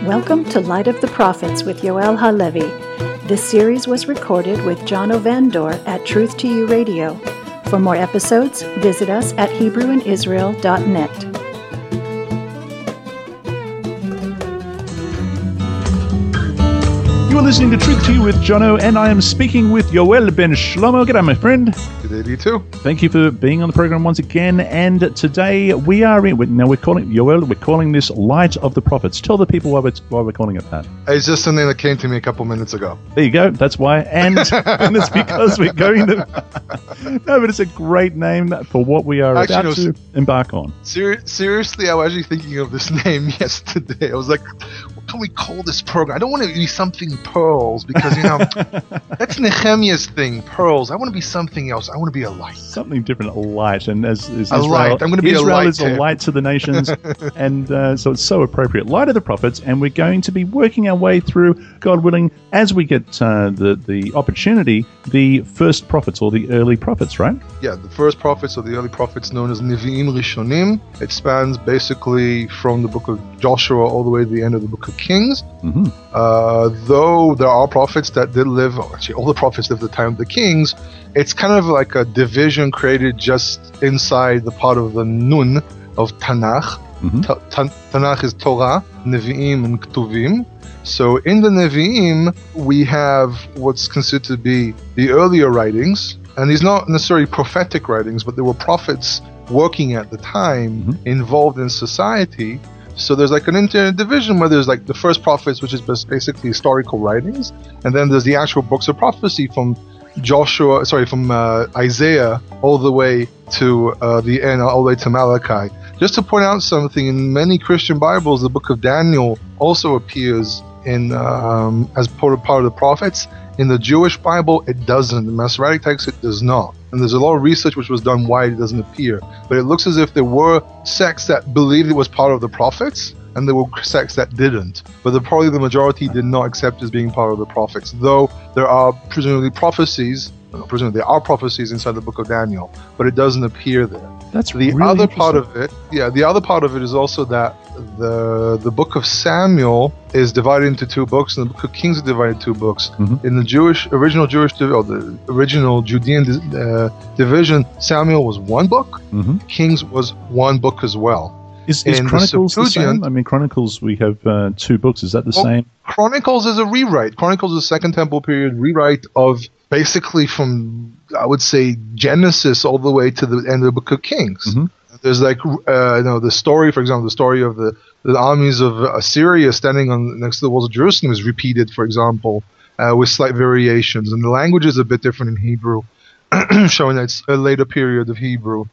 Welcome to Light of the Prophets with Yoel Halevi. This series was recorded with John Ovandor at Truth to You Radio. For more episodes, visit us at HebrewInIsrael.net. You are listening to Truth to You with Jono, and I am speaking with Yoel Ben Shlomo. G'day, my friend. Good day to you too. Thank you for being on the program once again. And today we're calling this Light of the Prophets. Tell the people why we're calling it that. It's just something that came to me a couple minutes ago. There you go. That's why. And it's because we're going to... No, but it's a great name for what we are about to embark on. Seriously, I was actually thinking of this name yesterday. I was like, what can we call this program? I don't want to be something pearls because, that's Nehemiah's thing, pearls. I want to be something else. I want to be a light. Something different, a light. And as Israel, light. I'm going to be Israel a light. Is a light to the nations. And so it's so appropriate. Light of the Prophets. And we're going to be working our way through, God willing, as we get the opportunity, the first prophets or the early prophets, right? Yeah, the first prophets or the early prophets known as Nevi'im Rishonim. It spans basically from the book of Joshua all the way to the end of the book of Kings. Mm-hmm. Though there are prophets that did live, actually all the prophets lived at the time of the Kings, it's kind of like a division created just inside the part of the Nun of Tanakh. Mm-hmm. Tanakh is Torah, Nevi'im, and Ketuvim. So in the Nevi'im, we have what's considered to be the earlier writings, and these not necessarily prophetic writings, but there were prophets working at the time, involved in society. So there's like an interdivision division where there's like the first prophets, which is basically historical writings, and then there's the actual books of prophecy from Isaiah all the way to the end, all the way to Malachi. Just to point out something, in many Christian Bibles, the book of Daniel also appears in as part of the prophets. In the Jewish Bible, it doesn't. The Masoretic text, it does not. And there's a lot of research which was done why it doesn't appear. But it looks as if there were sects that believed it was part of the prophets, and there were sects that didn't. But probably the majority did not accept it as being part of the prophets, though there are presumably prophecies. Presumably there are prophecies inside the book of Daniel, but it doesn't appear there. That's the really other part of it. Yeah, the other part of it is also that the book of Samuel is divided into two books, and the book of Kings is divided into two books. Mm-hmm. In the the original Judean division, Samuel was one book. Mm-hmm. Kings was one book as well. Is Chronicles the same? I mean, Chronicles, we have two books. Is that the same? Chronicles is a rewrite. Chronicles is a Second Temple period rewrite of basically from, I would say, Genesis all the way to the end of the book of Kings. Mm-hmm. There's like, the story, for example, the story of the armies of Assyria standing next to the walls of Jerusalem is repeated, for example, with slight variations. And the language is a bit different in Hebrew, showing that it's a later period of Hebrew.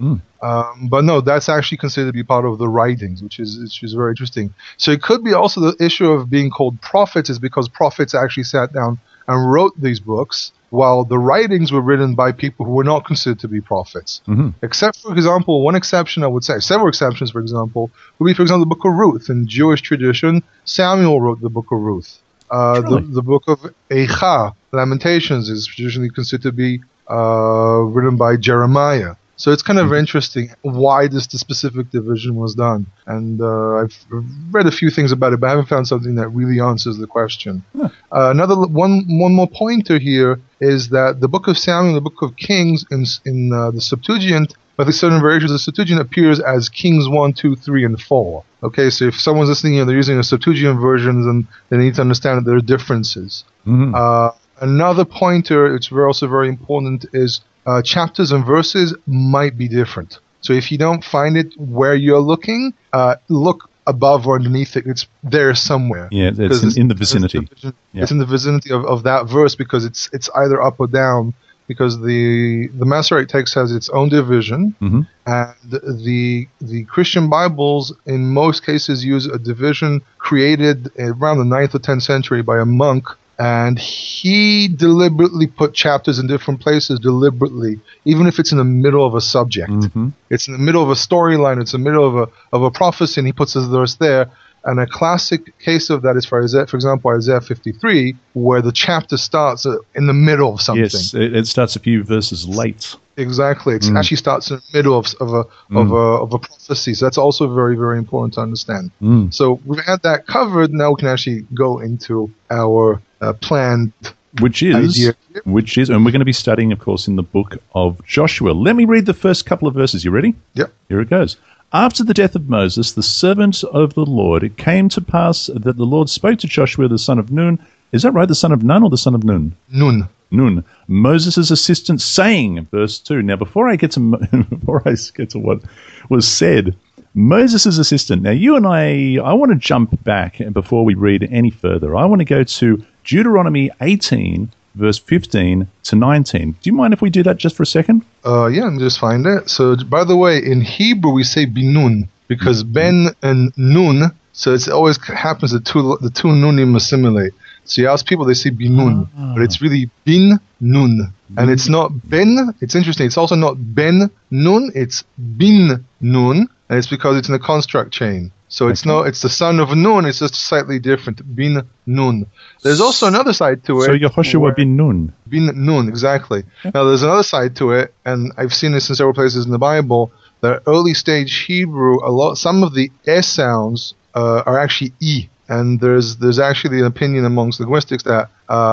But no, that's actually considered to be part of the writings, which is very interesting. So it could be also the issue of being called prophets is because prophets actually sat down and wrote these books, while the writings were written by people who were not considered to be prophets. Mm-hmm. Except, for example, one exception, I would say, several exceptions, for example, would be, for example, the book of Ruth. In Jewish tradition, Samuel wrote the book of Ruth. The book of Eicha, Lamentations, is traditionally considered to be written by Jeremiah. So it's kind of interesting why the specific division was done. And I've read a few things about it, but I haven't found something that really answers the question. Another one more pointer here is that the book of Samuel and the book of Kings in the Septuagint, but the certain variations of the Septuagint appears as Kings 1, 2, 3, and 4. Okay, so if someone's listening and they're using a Septuagint version, then they need to understand that there are differences. Mm-hmm. Another pointer, which is also very important, is chapters and verses might be different. So if you don't find it where you're looking, look above or underneath it. It's there somewhere. Yeah, it's in the vicinity. It's in the vicinity of that verse because it's either up or down, because the Masoretic text has its own division, mm-hmm. and the Christian Bibles in most cases use a division created around the 9th or 10th century by a monk. And he deliberately put chapters in different places, deliberately, even if it's in the middle of a subject. Mm-hmm. It's in the middle of a storyline, it's in the middle of a prophecy, and he puts his verse there. And a classic case of that is for example, Isaiah 53, where the chapter starts in the middle of something. Yes, it starts a few verses late. Exactly. It actually starts in the middle of a prophecy. So that's also very, very important to understand. So we've had that covered. Now we can actually go into our planned Which is, and we're going to be studying, of course, in the book of Joshua. Let me read the first couple of verses. You ready? Yep. Here it goes. After the death of Moses, the servant of the Lord, it came to pass that the Lord spoke to Joshua, the son of Nun. Is that right, the son of Nun or the son of Nun? Nun, Moses' assistant, saying, verse 2. Now, before I get to what was said, Moses' assistant. Now, you and I want to jump back before we read any further. I want to go to Deuteronomy 18, verse 15 to 19. Do you mind if we do that just for a second? Yeah, let me just find it. So, by the way, in Hebrew we say binun because ben and nun. So it always happens that the two nunim assimilate. So you ask people, they say binun, but it's really bin nun, and it's not ben. It's interesting. It's also not ben nun. It's bin nun, and it's because it's in a construct chain. So it's not. It's the son of Nun. It's just slightly different. Bin Nun. There's also another side to it. So Yehoshua bin Nun. Bin Nun, exactly. Now there's another side to it, and I've seen this in several places in the Bible. The early stage Hebrew, some of the S sounds are actually E, and there's actually an opinion amongst linguists that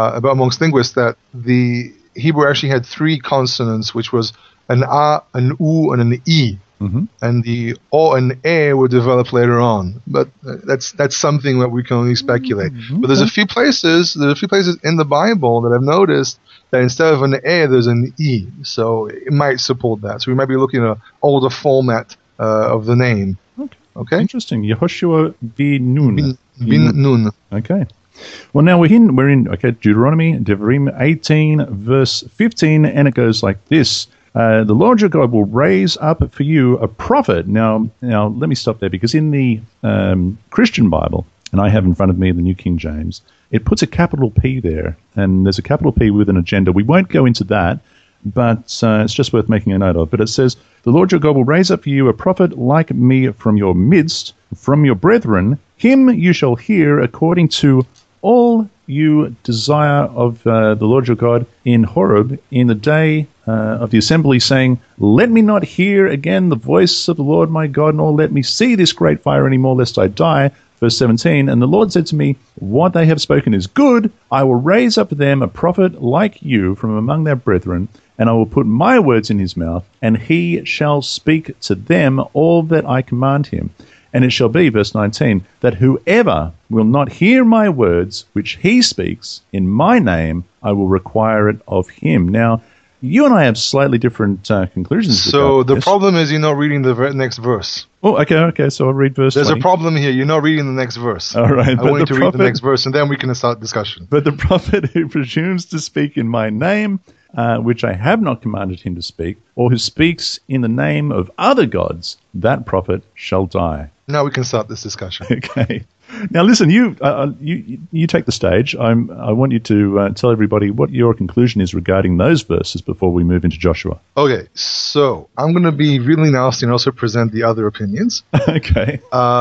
the Hebrew actually had three consonants, which was an A, an U, and an E. And the O and A were developed later on, but that's something that we can only speculate. But there's a few places in the Bible that I've noticed that instead of an A, there's an E, so it might support that. So we might be looking at an older format of the name. Okay. Interesting. Yehoshua bin Nun. Bin Nun. Okay. Well, now we're in Deuteronomy, Devarim 18, verse 15, and it goes like this. The Lord your God will raise up for you a prophet. Now let me stop there, because in the Christian Bible, and I have in front of me the New King James, it puts a capital P there, and there's a capital P with an agenda. We won't go into that, but it's just worth making a note of. But it says, the Lord your God will raise up for you a prophet like me from your midst, from your brethren. Him you shall hear according to all you desire of the Lord your God in Horeb in the day of the assembly, saying, let me not hear again the voice of the Lord my God, nor let me see this great fire any more, lest I die. Verse 17, and the Lord said to me, what they have spoken is good. I will raise up them a prophet like you from among their brethren, and I will put my words in his mouth, and he shall speak to them all that I command him. And it shall be, verse 19, that whoever will not hear my words, which he speaks in my name, I will require it of him. Now, you and I have slightly different conclusions. So the problem is you're not reading the next verse. Oh, okay. So I'll read verse 20. There's a problem here. You're not reading the next verse. All right. I want you to read the next verse, and then we can start discussion. But the prophet who presumes to speak in my name, which I have not commanded him to speak, or who speaks in the name of other gods, that prophet shall die. Now we can start this discussion. Okay. Now listen, you take the stage. I want you to tell everybody what your conclusion is regarding those verses before we move into Joshua. Okay, so I'm going to be really nasty and also present the other opinions. Okay.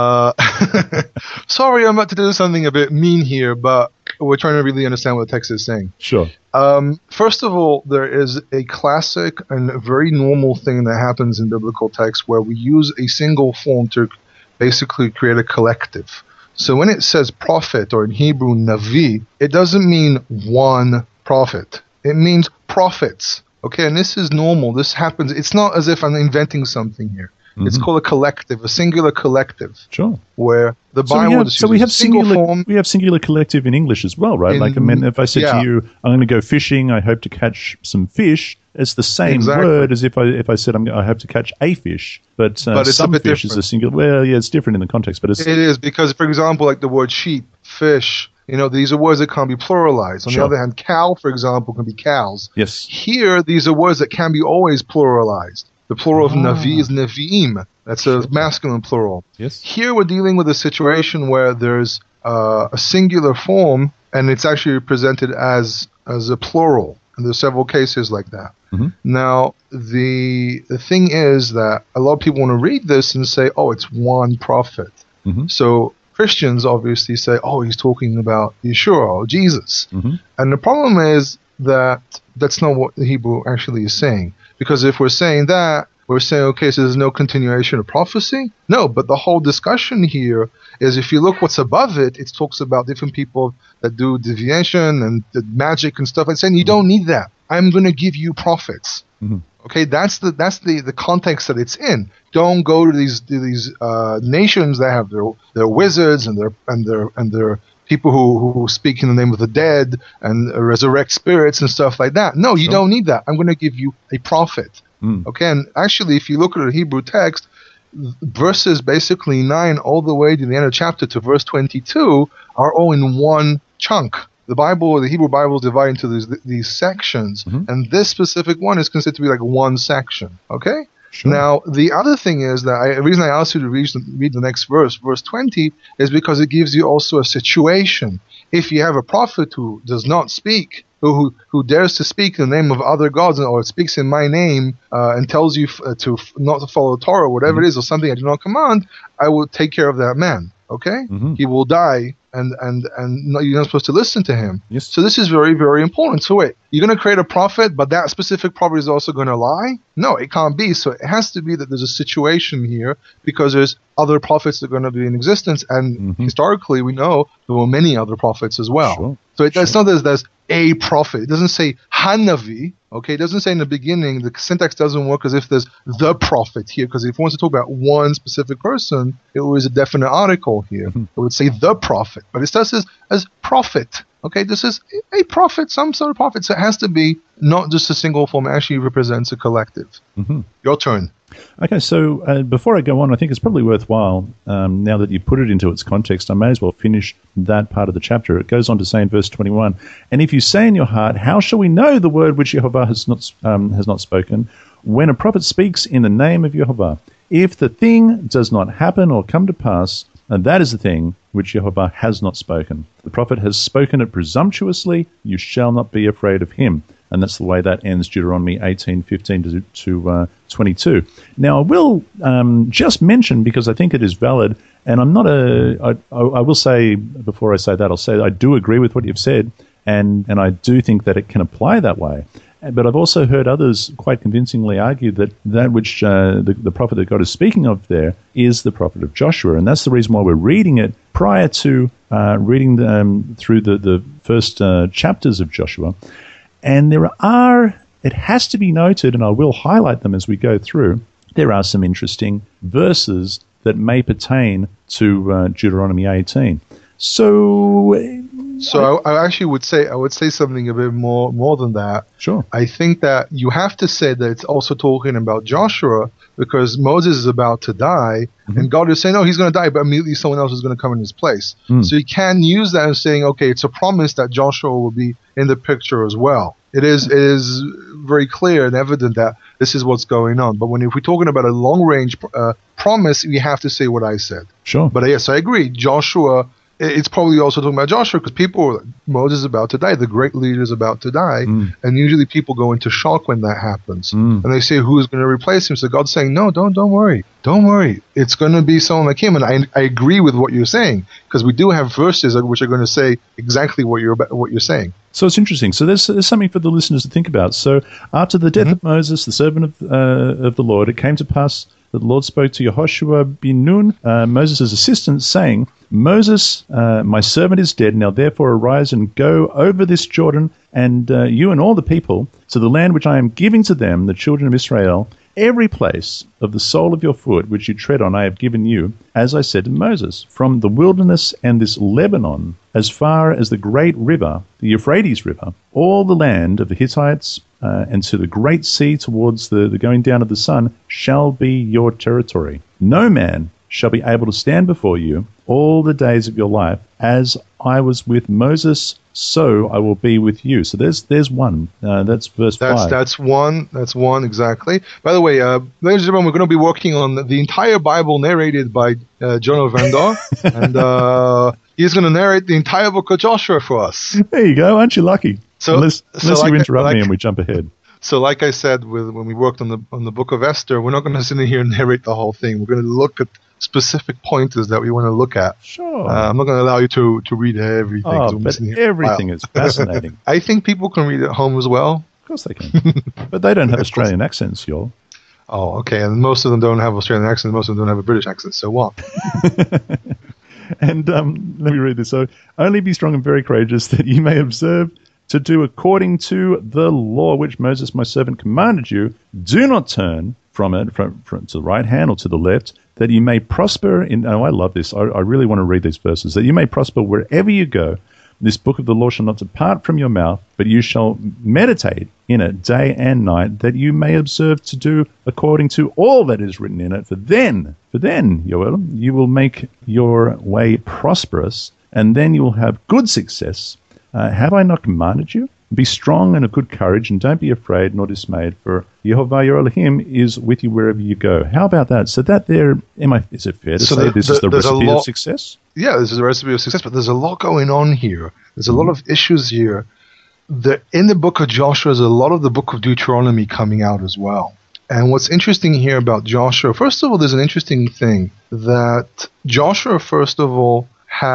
Sorry, I'm about to do something a bit mean here, but we're trying to really understand what the text is saying. Sure. First of all, there is a classic and very normal thing that happens in biblical texts where we use a single form to basically create a collective. So when it says prophet, or in Hebrew navi, it doesn't mean one prophet. It means prophets. Okay, and this is normal. This happens. It's not as if I'm inventing something here. It's called a collective, a singular collective. Sure. Where the Bible we have single form. We have singular collective in English as well, right? If I said to you, I'm going to go fishing, I hope to catch some fish, it's the same word as if I said I hope to catch a fish. But it's some a bit fish different. is a singular. Well, yeah, it's different in the context, but it is, because, for example, like the word sheep, fish, these are words that can't be pluralized. On the other hand, cow, for example, can be cows. Yes. Here, these are words that can be always pluralized. The plural of navi is nevi'im. That's a masculine plural. Yes. Here we're dealing with a situation where there's a singular form, and it's actually presented as a plural. And there's several cases like that. Now, the thing is that a lot of people want to read this and say, oh, it's one prophet. So Christians obviously say, oh, he's talking about Yeshua or Jesus. And the problem is that that's not what the Hebrew actually is saying. Because if we're saying that, we're saying, okay, so there's no continuation of prophecy? No, but the whole discussion here is if you look what's above it, it talks about different people that do divination and magic and stuff. It's saying you don't need that. I'm going to give you prophets. Mm-hmm. Okay, that's the context that it's in. Don't go to these nations that have their wizards and their people who speak in the name of the dead and resurrect spirits and stuff like that. No, you don't need that. I'm going to give you a prophet. Okay, and actually, if you look at the Hebrew text, verses basically 9 all the way to the end of chapter to verse 22 are all in one chunk. The Bible, the Hebrew Bible, is divided into these sections, and this specific one is considered to be like one section. Okay. Sure. Now, the other thing is that the reason I asked you to read the next verse 20, is because it gives you also a situation. If you have a prophet who does not speak, who dares to speak in the name of other gods, or speaks in my name and tells you to not to follow the Torah, whatever it is, or something I do not command, I will take care of that man. Okay? He will die, and you're not supposed to listen to him. Yes. So this is very, very important. So wait, you're going to create a prophet, but that specific prophet is also going to lie? No, it can't be. So it has to be that there's a situation here, because there's other prophets that are going to be in existence, and historically we know there were many other prophets as well. Sure. So it's not that there's a prophet. It doesn't say Hanavi. Okay, it doesn't say in the beginning. The syntax doesn't work as if there's the prophet here, because if it wants to talk about one specific person, it was a definite article here. It would say the prophet, but it starts as prophet. Okay, this is a prophet, some sort of prophet. So it has to be not just a single form. It actually represents a collective. Your turn. Okay, so before I go on, I think it's probably worthwhile, now that you put it into its context, I may as well finish that part of the chapter. It goes on to say in verse 21, "And if you say in your heart, how shall we know the word which Jehovah has not spoken, when a prophet speaks in the name of Jehovah? If the thing does not happen or come to pass, and that is the thing which Jehovah has not spoken. The prophet has spoken it presumptuously, you shall not be afraid of him." And that's the way that ends Deuteronomy 18:15 to 22. Now, I will just mention, because I think it is valid, and I'm not I will say, before I say that, I'll say I do agree with what you've said, and I do think that it can apply that way. But I've also heard others quite convincingly argue that which the prophet that God is speaking of there is the prophet of Joshua. And that's the reason why we're reading it prior to reading through the first chapters of Joshua. And it has to be noted, and I will highlight them as we go through, there are some interesting verses that may pertain to Deuteronomy 18. So I actually would say something a bit more than that. Sure. I think that you have to say that it's also talking about Joshua, because Moses is about to die, and God is saying, "No, he's going to die," but immediately someone else is going to come in his place. So you can use that as saying, "Okay, it's a promise that Joshua will be in the picture as well." It is very clear and evident that this is what's going on. But if we're talking about a long-range promise, we have to say what I said. Sure. But yes, I agree. Joshua. It's probably also talking about Joshua, because Moses is about to die, the great leader is about to die, and usually people go into shock when that happens, and they say, who's going to replace him? So God's saying, no, don't worry, it's going to be someone like him. And I agree with what you're saying, because we do have verses which are going to say exactly what you're saying. So it's interesting. So there's something for the listeners to think about. So after the death of Moses, the servant of the Lord, it came to pass that the Lord spoke to Yehoshua bin Nun, Moses' assistant, saying, "Moses, my servant is dead. Now therefore arise and go over this Jordan, and you and all the people, to the land which I am giving to them, the children of Israel. Every place of the sole of your foot which you tread on I have given you, as I said to Moses, from the wilderness and this Lebanon, as far as the great river, the Euphrates River, all the land of the Hittites, and to the great sea towards the going down of the sun, shall be your territory. No man shall be able to stand before you all the days of your life. As I was with Moses, so I will be with you." So there's one. That's verse 5. That's one exactly. By the way, ladies and gentlemen, we're going to be working on the entire Bible narrated by John Vandor, and he's going to narrate the entire book of Joshua for us. There you go. Aren't you lucky? Unless you interrupt me and we jump ahead. So like I said, when we worked on the book of Esther, we're not going to sit in here and narrate the whole thing. We're going to look at specific pointers that we want to look at. Sure. I'm not going to allow you to read everything. Oh, but everything is fascinating. I think people can read it at home as well. Of course they can. But they don't have Australian accents, y'all. Oh, okay. And most of them don't have Australian accents. Most of them don't have a British accent. So what? And let me read this. So, only be strong and very courageous, that you may observe to do according to the law which Moses my servant commanded you. Do not turn from it, from to the right hand or to the left, that you may prosper in... Oh, I love this. I really want to read these verses. That you may prosper wherever you go. This book of the law shall not depart from your mouth, but you shall meditate in it day and night, that you may observe to do according to all that is written in it. For then, Yoel, you will make your way prosperous, and then you will have good success. Have I not commanded you? Be strong and of good courage, and don't be afraid nor dismayed, for Yehovah your Elohim is with you wherever you go. How about that? So that there, is it fair to say this is the recipe of success? Yeah, this is a recipe of success, but there's a lot going on here. There's a lot of issues here. In the book of Joshua, there's a lot of the book of Deuteronomy coming out as well. And what's interesting here about Joshua, first of all, there's an interesting thing that Joshua, first of all,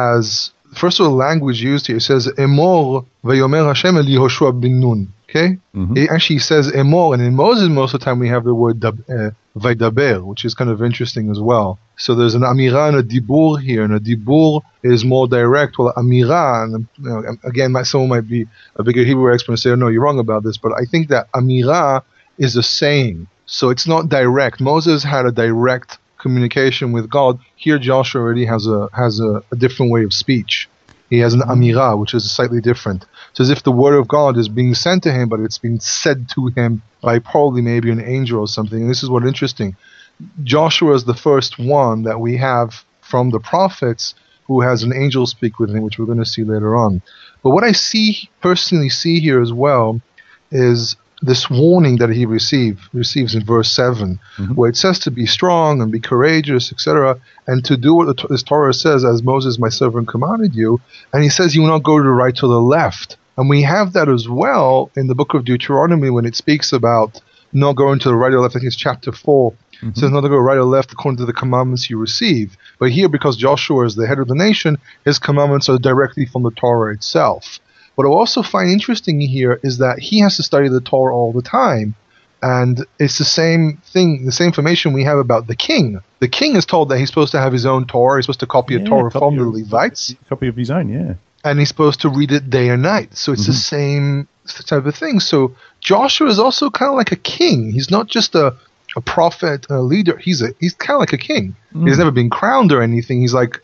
language used here. It says, Emor vayomer Hashem el Yehoshua bin Nun. Okay? It actually says Emor, and in Moses, most of the time, we have the word Vaidaber, which is kind of interesting as well. So there's an Amirah and a Dibur here, and a Dibur is more direct, while Amirah, and again, someone might be a bigger Hebrew expert and say, oh, no, you're wrong about this, but I think that Amirah is a saying, so it's not direct. Moses had a direct communication with God. Here, Joshua already has a different way of speech. He has an Amirah, which is slightly different. It's as if the word of God is being sent to him, but it's being said to him by probably maybe an angel or something. And this is what's interesting. Joshua is the first one that we have from the prophets who has an angel speak with him, which we're going to see later on. But what I personally see here as well is this warning that he receives in verse 7, where it says to be strong and be courageous, etc., and to do what this Torah says, as Moses my servant commanded you. And he says you will not go to the right or the left. And we have that as well in the book of Deuteronomy when it speaks about not going to the right or left. I think it's chapter 4. It says not to go right or left according to the commandments you receive. But here, because Joshua is the head of the nation, his commandments are directly from the Torah itself. What I also find interesting here is that he has to study the Torah all the time. And it's the same thing, the same information we have about the king. The king is told that he's supposed to have his own Torah. He's supposed to copy a Torah from the Levites. A copy of his own, yeah. And he's supposed to read it day and night. So it's the same type of thing. So Joshua is also kind of like a king. He's not just a prophet, a leader. He's kind of like a king. He's never been crowned or anything. He's like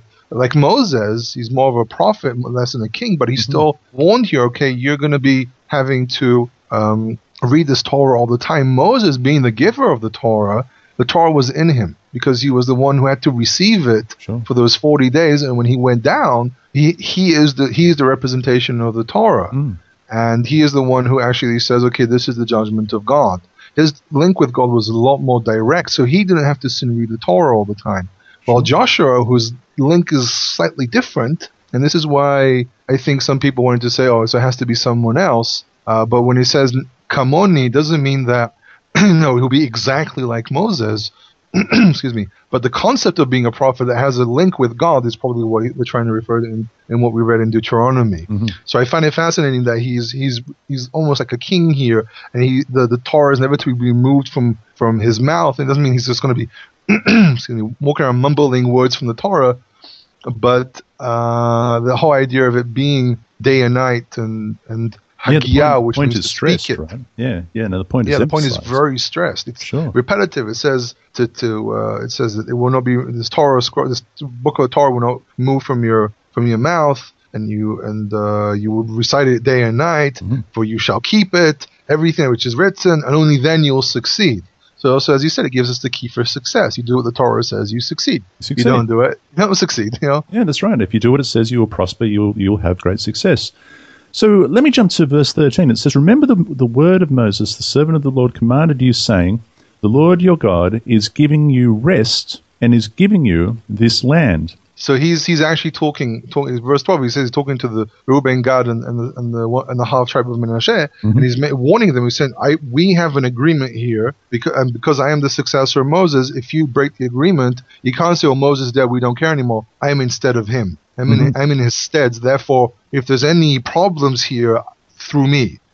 Moses. He's more of a prophet, less than a king. But he's still warned here. Okay, you're going to be having to read this Torah all the time. Moses, being the giver of the Torah was in him because he was the one who had to receive it for those 40 days. And when he went down, he is the representation of the Torah, and he is the one who actually says, okay, this is the judgment of God. His link with God was a lot more direct, so he didn't have to sit and read the Torah all the time. While Joshua, whose link is slightly different, and this is why I think some people wanted to say, oh, so it has to be someone else. But when he says Kamoni, doesn't mean that he'll be exactly like Moses. Excuse me. But the concept of being a prophet that has a link with God is probably what they're trying to refer to in what we read in Deuteronomy. So I find it fascinating that he's almost like a king here, and the Torah is never to be removed from his mouth. It doesn't mean he's just going to be walking around mumbling words from the Torah, but the whole idea of it being day and night and Hagiah, which means to stressed, speak it. Right? Yeah. No, the point is the point is very stressed. It's repetitive. It says it says that it will not be this book of the Torah will not move from your mouth, and you will recite it day and night. For you shall keep it, everything which is written, and only then you'll succeed. So also, as you said, it gives us the key for success. You do what the Torah says, you succeed. You don't do it, you don't succeed. Yeah, that's right. If you do what it says, you will prosper. You'll have great success. So let me jump to verse 13. It says, remember the word of Moses, the servant of the Lord, commanded you, saying, the Lord your God is giving you rest and is giving you this land. So he's actually talking. Verse 12. He says he's talking to the Reuben, Gad, and the half tribe of Menashe, and he's warning them. He's saying, "We have an agreement here because I am the successor of Moses. If you break the agreement, you can't say, 'Oh, Moses is dead. We don't care anymore.' I am instead of him. I'm in his stead. Therefore, if there's any problems here, through me.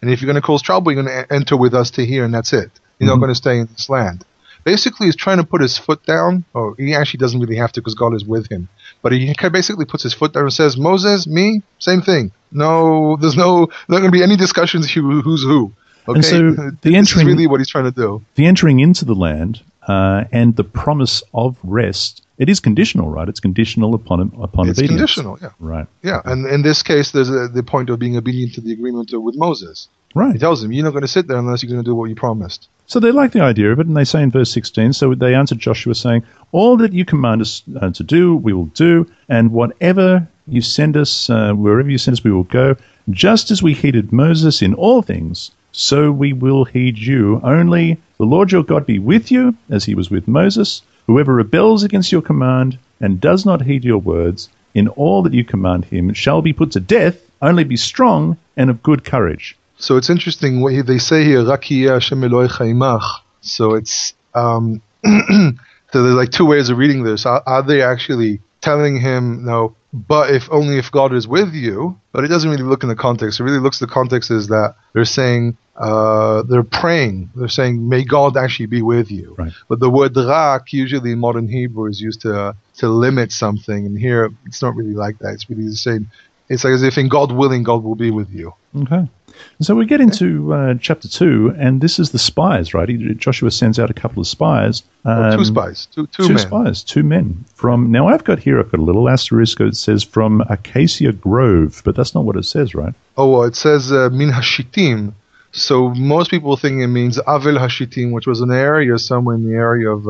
And if you're going to cause trouble, you're going to enter with us to here, and that's it. You're not going to stay in this land. Basically, he's trying to put his foot down, or he actually doesn't really have to because God is with him. But he basically puts his foot down and says, Moses, me, same thing. No, there's not going to be any discussions who's who. Okay? And so this is really what he's trying to do. The entering into the land and the promise of rest, it is conditional, right? It's conditional upon obedience. It's conditional, yeah. Right. Yeah, and in this case, there's the point of being obedient to the agreement with Moses. Right. He tells him, you're not going to sit there unless you're going to do what you promised. So they like the idea of it, and they say in verse 16, so they answered Joshua saying, all that you command us to do, we will do, and whatever you send us, wherever you send us, we will go. Just as we heeded Moses in all things, so we will heed you. Only the Lord your God be with you, as he was with Moses. Whoever rebels against your command and does not heed your words in all that you command him shall be put to death. Only be strong and of good courage. So it's interesting what they say here, Raki Hashem Elohecha imach. So it's so there's like two ways of reading this. Are they actually telling him no, but if God is with you? But it doesn't really look in the context. It really looks, the context is that they're saying they're praying. They're saying, may God actually be with you. Right. But the word rak usually in modern Hebrew is used to limit something, and here it's not really like that. It's really the same. It's like as if in God willing, God will be with you. Okay. So we get into chapter 2, and this is the spies, right? Joshua sends out a couple of spies. Two spies. Two men. Spies, 2 men. Now I've got a little asterisk. It says from Acacia Grove, but that's not what it says, right? Oh, well, it says min Hashitim. So most people think it means Avel Hashitim, which was an area somewhere in the area of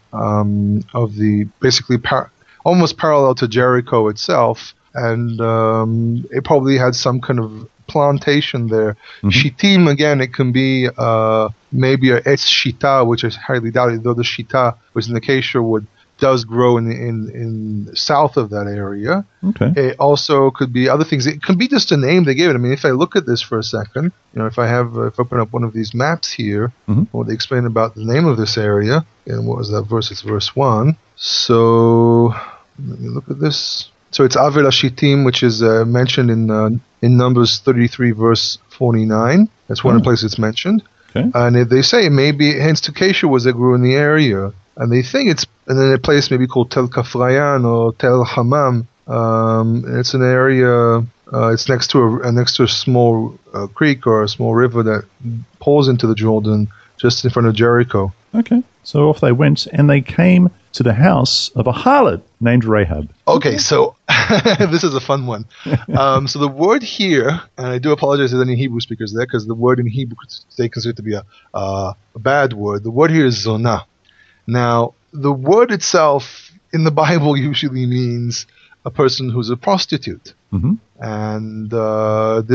the basically almost parallel to Jericho itself. And it probably had some kind of plantation there. Mm-hmm. Shittim, again, it can be maybe a etz shita, which is highly doubted, though the shita, which is in the acacia wood, does grow in south of that area. Okay. It also could be other things. It could be just a name they gave it. I mean, if I look at this for a second, if I open up one of these maps here, what they explain about the name of this area, and what was that verse? It's verse 1. So let me look at this. So it's Avel Hashitim, which is mentioned in Numbers 33, verse 49. That's one of the places it's mentioned. Okay. And they say maybe hence acacia was that grew in the area. And they think it's in a place maybe called Tel Kafrayan or Tel Hamam. It's an area. It's next to a small creek or a small river that pours into the Jordan, just in front of Jericho. Okay. So off they went, and they came to the house of a harlot named Rahab. Okay, so this is a fun one. So the word here, and I do apologize to any Hebrew speakers there, because the word in Hebrew they consider it to be a bad word. The word here is zonah. Now, the word itself in the Bible usually means a person who's a prostitute. Mm-hmm. And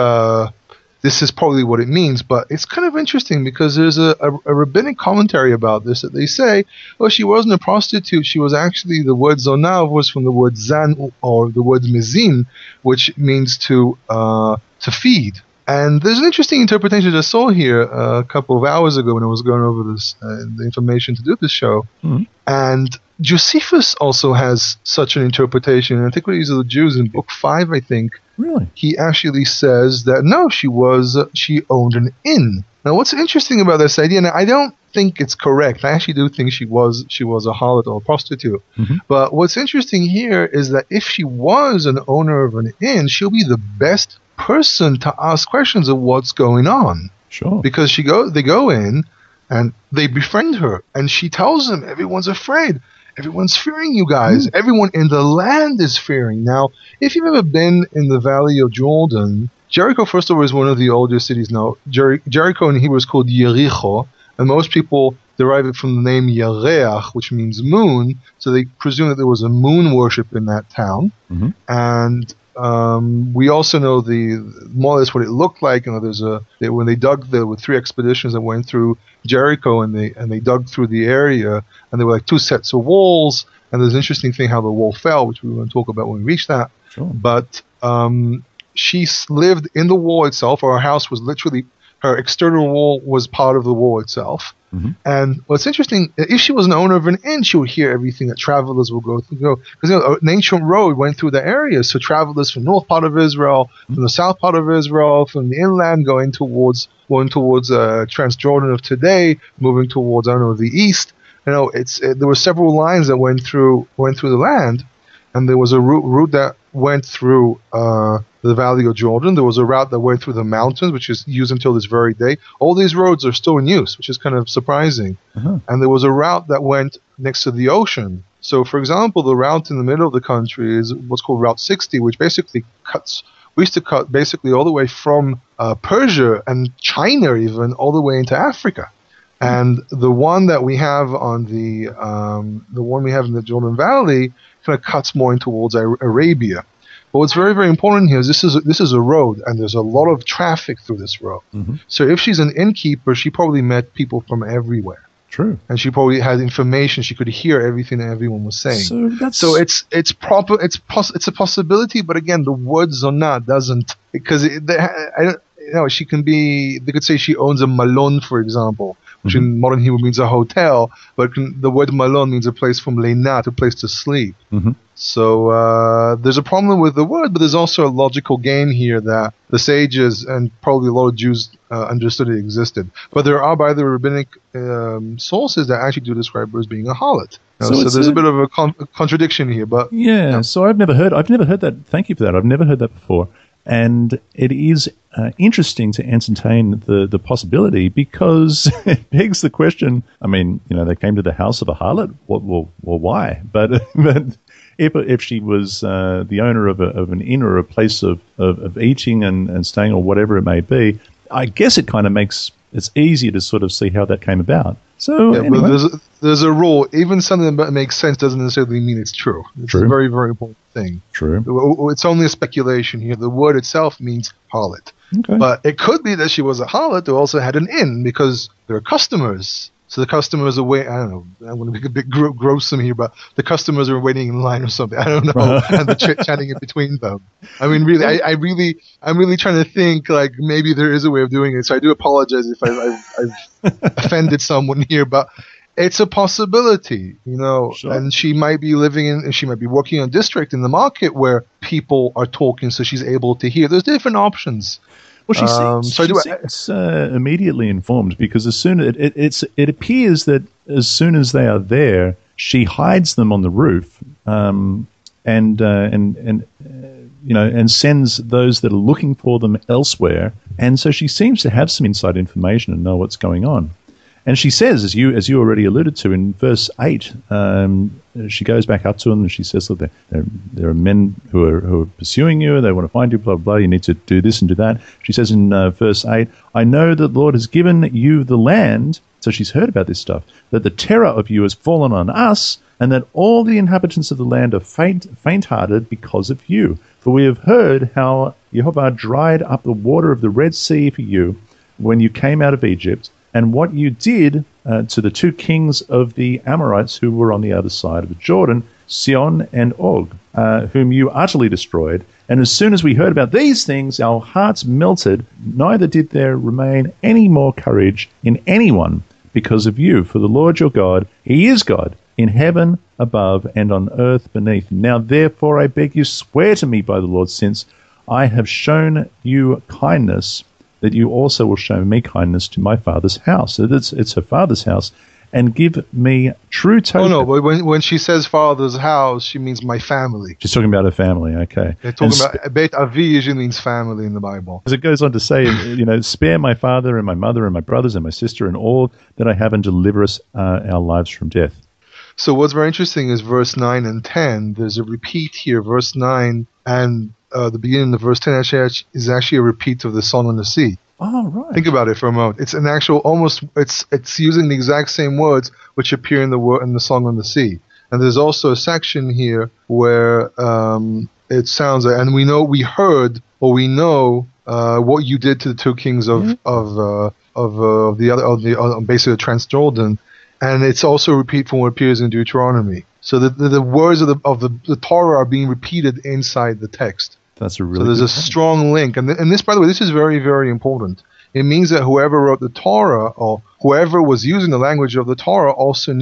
this is probably what it means, but it's kind of interesting because there's a rabbinic commentary about this that they say, well, she wasn't a prostitute. She was actually, the word zonah was from the word zan or the word mezin, which means to feed. And there's an interesting interpretation that I saw here a couple of hours ago when I was going over this the information to do this show. Mm-hmm. And Josephus also has such an interpretation. And Antiquities of the Jews in Book 5, I think. Really? He actually says that, no, she owned an inn. Now, what's interesting about this idea, and I don't think it's correct. I actually do think she was a harlot or a prostitute. Mm-hmm. But what's interesting here is that if she was an owner of an inn, she'll be the best person to ask questions of what's going on. Sure. Because they go in and they befriend her, and she tells them everyone's afraid. Everyone's fearing you guys. Mm. Everyone in the land is fearing. Now, if you've ever been in the Valley of Jordan, Jericho, first of all, is one of the oldest cities now. Jericho in Hebrew is called Yericho, and most people derive it from the name Yareach, which means moon. So they presume that there was a moon worship in that town. Mm-hmm. And we also know more or less what it looked like. When they dug, there were 3 expeditions that went through Jericho, and they dug through the area, and there were like 2 sets of walls. And there's an interesting thing how the wall fell, which we will talk about when we reach that. Sure. But she lived in the wall itself. Or her house was literally, her external wall was part of the wall itself. And what's interesting, if she was an owner of an inn, she would hear everything that travelers will go through. Because an ancient road went through the area, so travelers from the north part of Israel, from the south part of Israel, from the inland going towards Transjordan of today, moving towards the east. There were several lines that went through the land, and there was a route that went through the Valley of Jordan. There was a route that went through the mountains, which is used until this very day. All these roads are still in use, which is kind of surprising. And there was a route that went next to the ocean. So, for example, the route in the middle of the country is what's called Route 60, which basically we used to cut basically all the way from Persia and China even all the way into Africa. And the one that we have on the one we have in the Jordan Valley kind of cuts more in towards Arabia. But what's very, very important here is this is a road, and there's a lot of traffic through this road. So if she's an innkeeper, she probably met people from everywhere. True. And she probably had information. She could hear everything that everyone was saying. So it's a possibility, but again, the words are not doesn't because she can be. They could say she owns a malon, for example, which in modern Hebrew means a hotel, but the word malon means a place from leinat, a place to sleep. So there's a problem with the word, but there's also a logical game here that the sages and probably a lot of Jews understood it existed. But there are, by the rabbinic sources, that actually do describe her as being a harlot. So there's a bit of a contradiction here. But so I've never heard that. Thank you for that. I've never heard that before. And it is interesting to entertain the possibility because it begs the question. I mean, they came to the house of a harlot. Well, why? But if she was the owner of an inn or a place of eating and staying or whatever it may be, I guess it kind of makes it's easier to sort of see how that came about. So anyway. But there's a rule. Even something that makes sense doesn't necessarily mean it's true. It's a very, very important thing. True. It's only a speculation here. The word itself means harlot. Okay. But it could be that she was a harlot who also had an inn because there are customers. So the customers are waiting. I don't know. I want to be a bit gruesome here, but the customers are waiting in line or something. I don't know. And they're chit-chatting in between them. I mean, really, I'm really trying to think like maybe there is a way of doing it. So I do apologize if I've offended someone here, but it's a possibility, Sure. And she might be she might be working in a district in the market where people are talking, so she's able to hear. There's different options. Well, she seems immediately informed because as soon it appears that as soon as they are there, she hides them on the roof, and sends those that are looking for them elsewhere. And so she seems to have some inside information and know what's going on. And she says, as you already alluded to in verse 8, she goes back up to them and she says, look, there are men who are pursuing you. They want to find you, blah, blah, blah. You need to do this and do that. She says in verse 8, I know that the Lord has given you the land. So she's heard about this stuff, that the terror of you has fallen on us and that all the inhabitants of the land are faint-hearted because of you. For we have heard how Jehovah dried up the water of the Red Sea for you when you came out of Egypt, and what you did to the two kings of the Amorites who were on the other side of the Jordan, Sihon and Og, whom you utterly destroyed. And as soon as we heard about these things, our hearts melted, neither did there remain any more courage in anyone because of you. For the Lord your God, he is God, in heaven above and on earth beneath. Now therefore I beg you, swear to me by the Lord, since I have shown you kindness, that you also will show me kindness to my father's house. So it's her father's house. And give me true token. Oh, no, but when she says father's house, she means my family. She's talking about her family, okay. They're talking about, Beit Avi usually means family in the Bible. As it goes on to say, spare my father and my mother and my brothers and my sister and all that I have and deliver us our lives from death. So what's very interesting is verse 9 and 10. There's a repeat here. Verse 9 and the beginning of verse 10 is actually a repeat of the Song on the Sea. Oh, right. Think about it for a moment. It's an actual it's using the exact same words which appear in the Song on the Sea. And there's also a section here where it sounds like, and we know what you did to the two kings of basically Transjordan, and it's also a repeat from what appears in Deuteronomy. So the words of the Torah are being repeated inside the text. That's a really so there's a strong link, and this, by the way, this is very, very important. It means that whoever wrote the Torah, or whoever was using the language of the Torah, also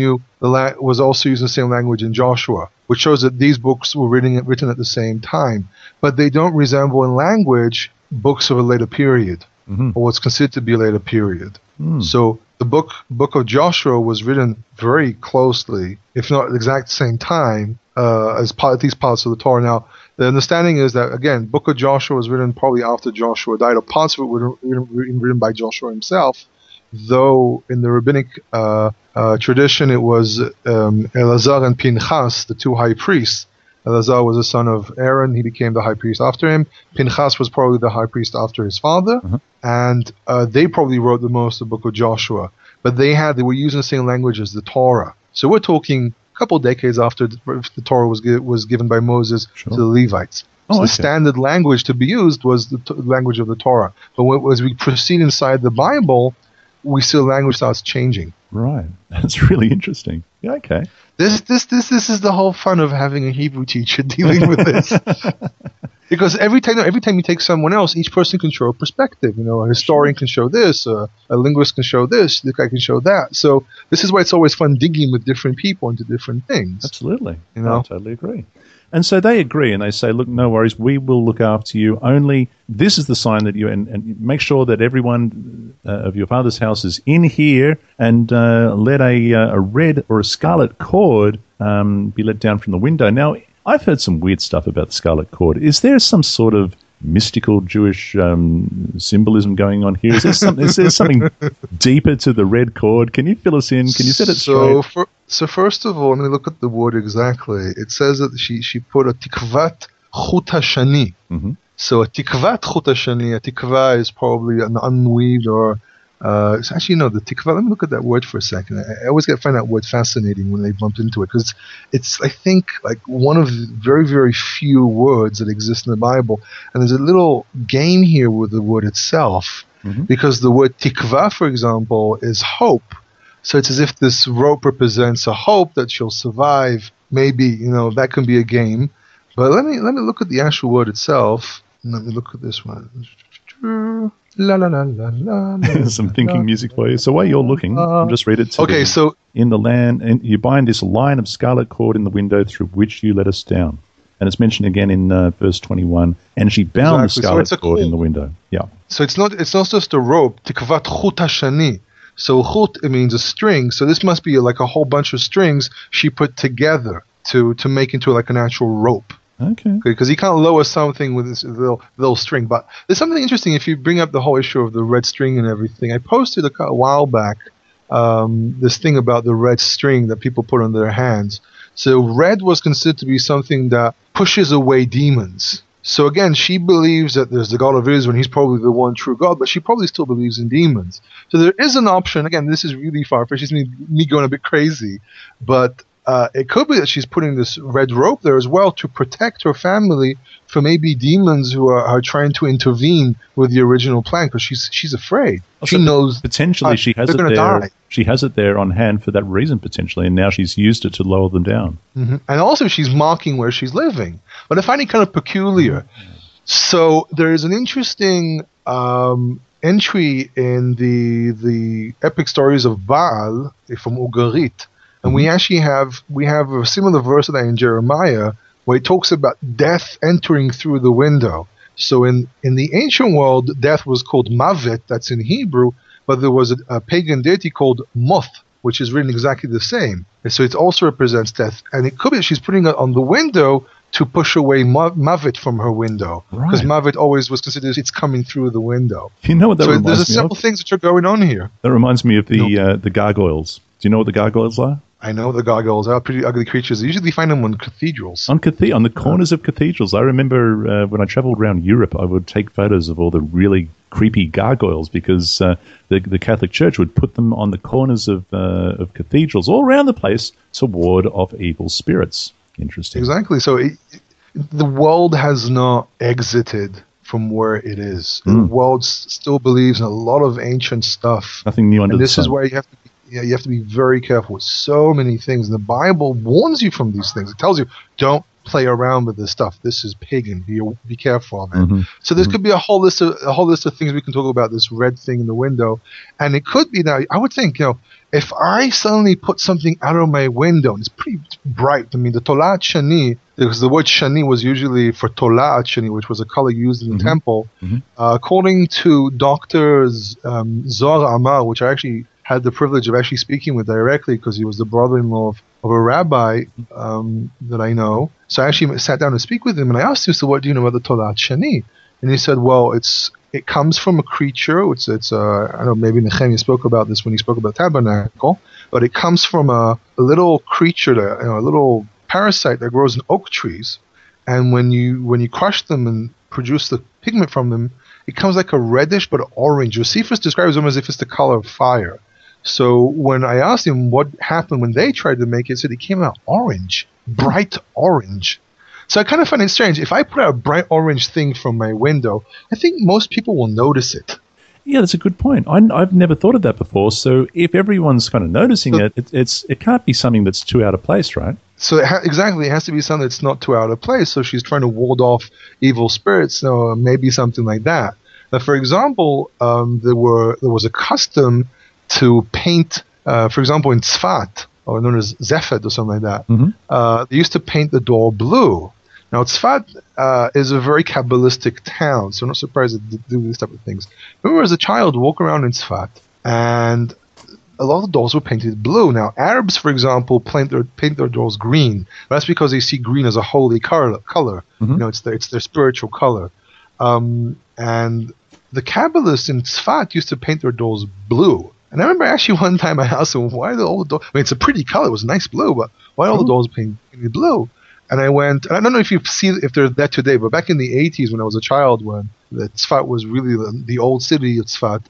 was also using the same language in Joshua, which shows that these books were written at the same time. But they don't resemble in language books of a later period, or what's considered to be a later period. So the book of Joshua was written very closely, if not at the exact same time, as these parts of the Torah. Now, the understanding is that, again, book of Joshua was written probably after Joshua died, or parts of it were written by Joshua himself, though in the rabbinic tradition it was Elazar and Pinchas, the two high priests. Elazar was the son of Aaron. He became the high priest after him. Pinchas was probably the high priest after his father. And they probably wrote the most of the book of Joshua. But they were using the same language as the Torah. So we're talking a couple decades after the Torah was given by Moses to the Levites. So the standard language to be used was the language of the Torah. But as we proceed inside the Bible, we see the language starts changing. Right. That's really interesting. Yeah, okay. This is the whole fun of having a Hebrew teacher dealing with this. Because every time you take someone else, each person can show a perspective. A historian can show this, a linguist can show this, the guy can show that. So this is why it's always fun digging with different people into different things. Absolutely. I totally agree. And so they agree, and they say, look, no worries, we will look after you. Only this is the sign that and make sure that everyone of your father's house is in here, and let a red or a scarlet cord be let down from the window. Now, I've heard some weird stuff about the scarlet cord. Is there some sort of mystical Jewish symbolism going on here? Is there something deeper to the red cord? Can you fill us in? Can you set it straight? So first of all, let me look at the word exactly. It says that she put a tikvat chut hashani. So a tikvat chut hashani, a tikva is probably an unweaved or it's actually, the tikva. Let me look at that word for a second. I always find that word fascinating when they bump into it, because it's, I think, like one of the very, very few words that exist in the Bible. And there's a little game here with the word itself, because the word tikva, for example, is hope. So it's as if this rope represents a hope that she'll survive. Maybe, that can be a game. But let me look at the actual word itself. Let me look at this one. La la la la la. Some thinking music for you. So while you're looking, I'll just read it to you. So in the land, and you bind this line of scarlet cord in the window through which you let us down. And it's mentioned again in verse 21. And she bound the scarlet cord in the window. Yeah. So it's not just a rope. Tikvat chut hashani. So chut, it means a string. So this must be like a whole bunch of strings she put together to make into like an actual rope. Okay. Because you can't lower something with this little string. But there's something interesting if you bring up the whole issue of the red string and everything. I posted a while back this thing about the red string that people put on their hands. So red was considered to be something that pushes away demons. So again, she believes that there's the God of Israel and he's probably the one true God, but she probably still believes in demons. So there is an option. Again, this is really far-fetched. It's me going a bit crazy. But it could be that she's putting this red rope there as well to protect her family from maybe demons who are trying to intervene with the original plan, because she's afraid. Also, she knows potentially she has it there. Die. She has it there on hand for that reason potentially, and now she's used it to lower them down. And also she's marking where she's living. But I find it kind of peculiar. So there is an interesting entry in the epic stories of Baal from Ugarit. And we actually have a similar verse to that in Jeremiah, where it talks about death entering through the window. So in the ancient world, death was called Mavet, that's in Hebrew, but there was a pagan deity called Moth, which is written exactly the same. And so it also represents death. And it could be that she's putting it on the window to push away Mavet from her window. Because Mavet always was considered it's coming through the window. You know what that reminds me of? So there's several things that are going on here. That reminds me of the gargoyles. Do you know what the gargoyles are? I know the gargoyles are pretty ugly creatures. You usually find them on cathedrals. On the corners of cathedrals. I remember when I traveled around Europe, I would take photos of all the really creepy gargoyles, because the Catholic Church would put them on the corners of cathedrals all around the place to ward off evil spirits. Interesting. Exactly. So the world has not exited from where it is. The world still believes in a lot of ancient stuff. Nothing new under the sun. And this is where you have to be very careful with so many things. And the Bible warns you from these things. It tells you, don't play around with this stuff. This is pagan. Be careful of it. So this could be a whole list of things we can talk about. This red thing in the window, and it could be now. I would think, if I suddenly put something out of my window, and it's pretty bright. I mean, the Tolat Shani, because the word Shani was usually for Tolat Shani, which was a color used in the temple. According to Dr. Zohar Amar, which I actually had the privilege of actually speaking with directly because he was the brother-in-law of a rabbi that I know. So I actually sat down to speak with him, and I asked him, so what do you know about the Tolat Shani? And he said, well, it comes from a creature. It's I don't know, maybe Nehemiah spoke about this when he spoke about tabernacle, but it comes from a little creature, a little parasite that grows in oak trees, and when you crush them and produce the pigment from them, it comes like a reddish but orange. Josephus describes them as if it's the color of fire. So when I asked him what happened when they tried to make it, he said it came out orange, bright orange. So I kind of find it strange. If I put out a bright orange thing from my window, I think most people will notice it. Yeah, that's a good point. I've never thought of that before. So if everyone's kind of noticing it can't be something that's too out of place, right? So exactly, it has to be something that's not too out of place. So she's trying to ward off evil spirits, or maybe something like that. Now, for example, there was a custom to paint, for example, in Tzfat, or known as Zefed or something like that. They used to paint the door blue. Now, Tzfat is a very Kabbalistic town, so I'm not surprised that they do these type of things. I remember as a child, walk around in Tzfat, and a lot of the doors were painted blue. Now, Arabs, for example, paint their doors green. That's because they see green as a holy color. It's their spiritual color. And the Kabbalists in Tzfat used to paint their doors blue. And I remember actually one time I asked them, why are all the doors? I mean, it's a pretty color. It was a nice blue, but why are all the doors painted blue? And I went, and I don't know if they're that today, but back in the 80s when I was a child, when the Tzfat was really the old city of Tzfat.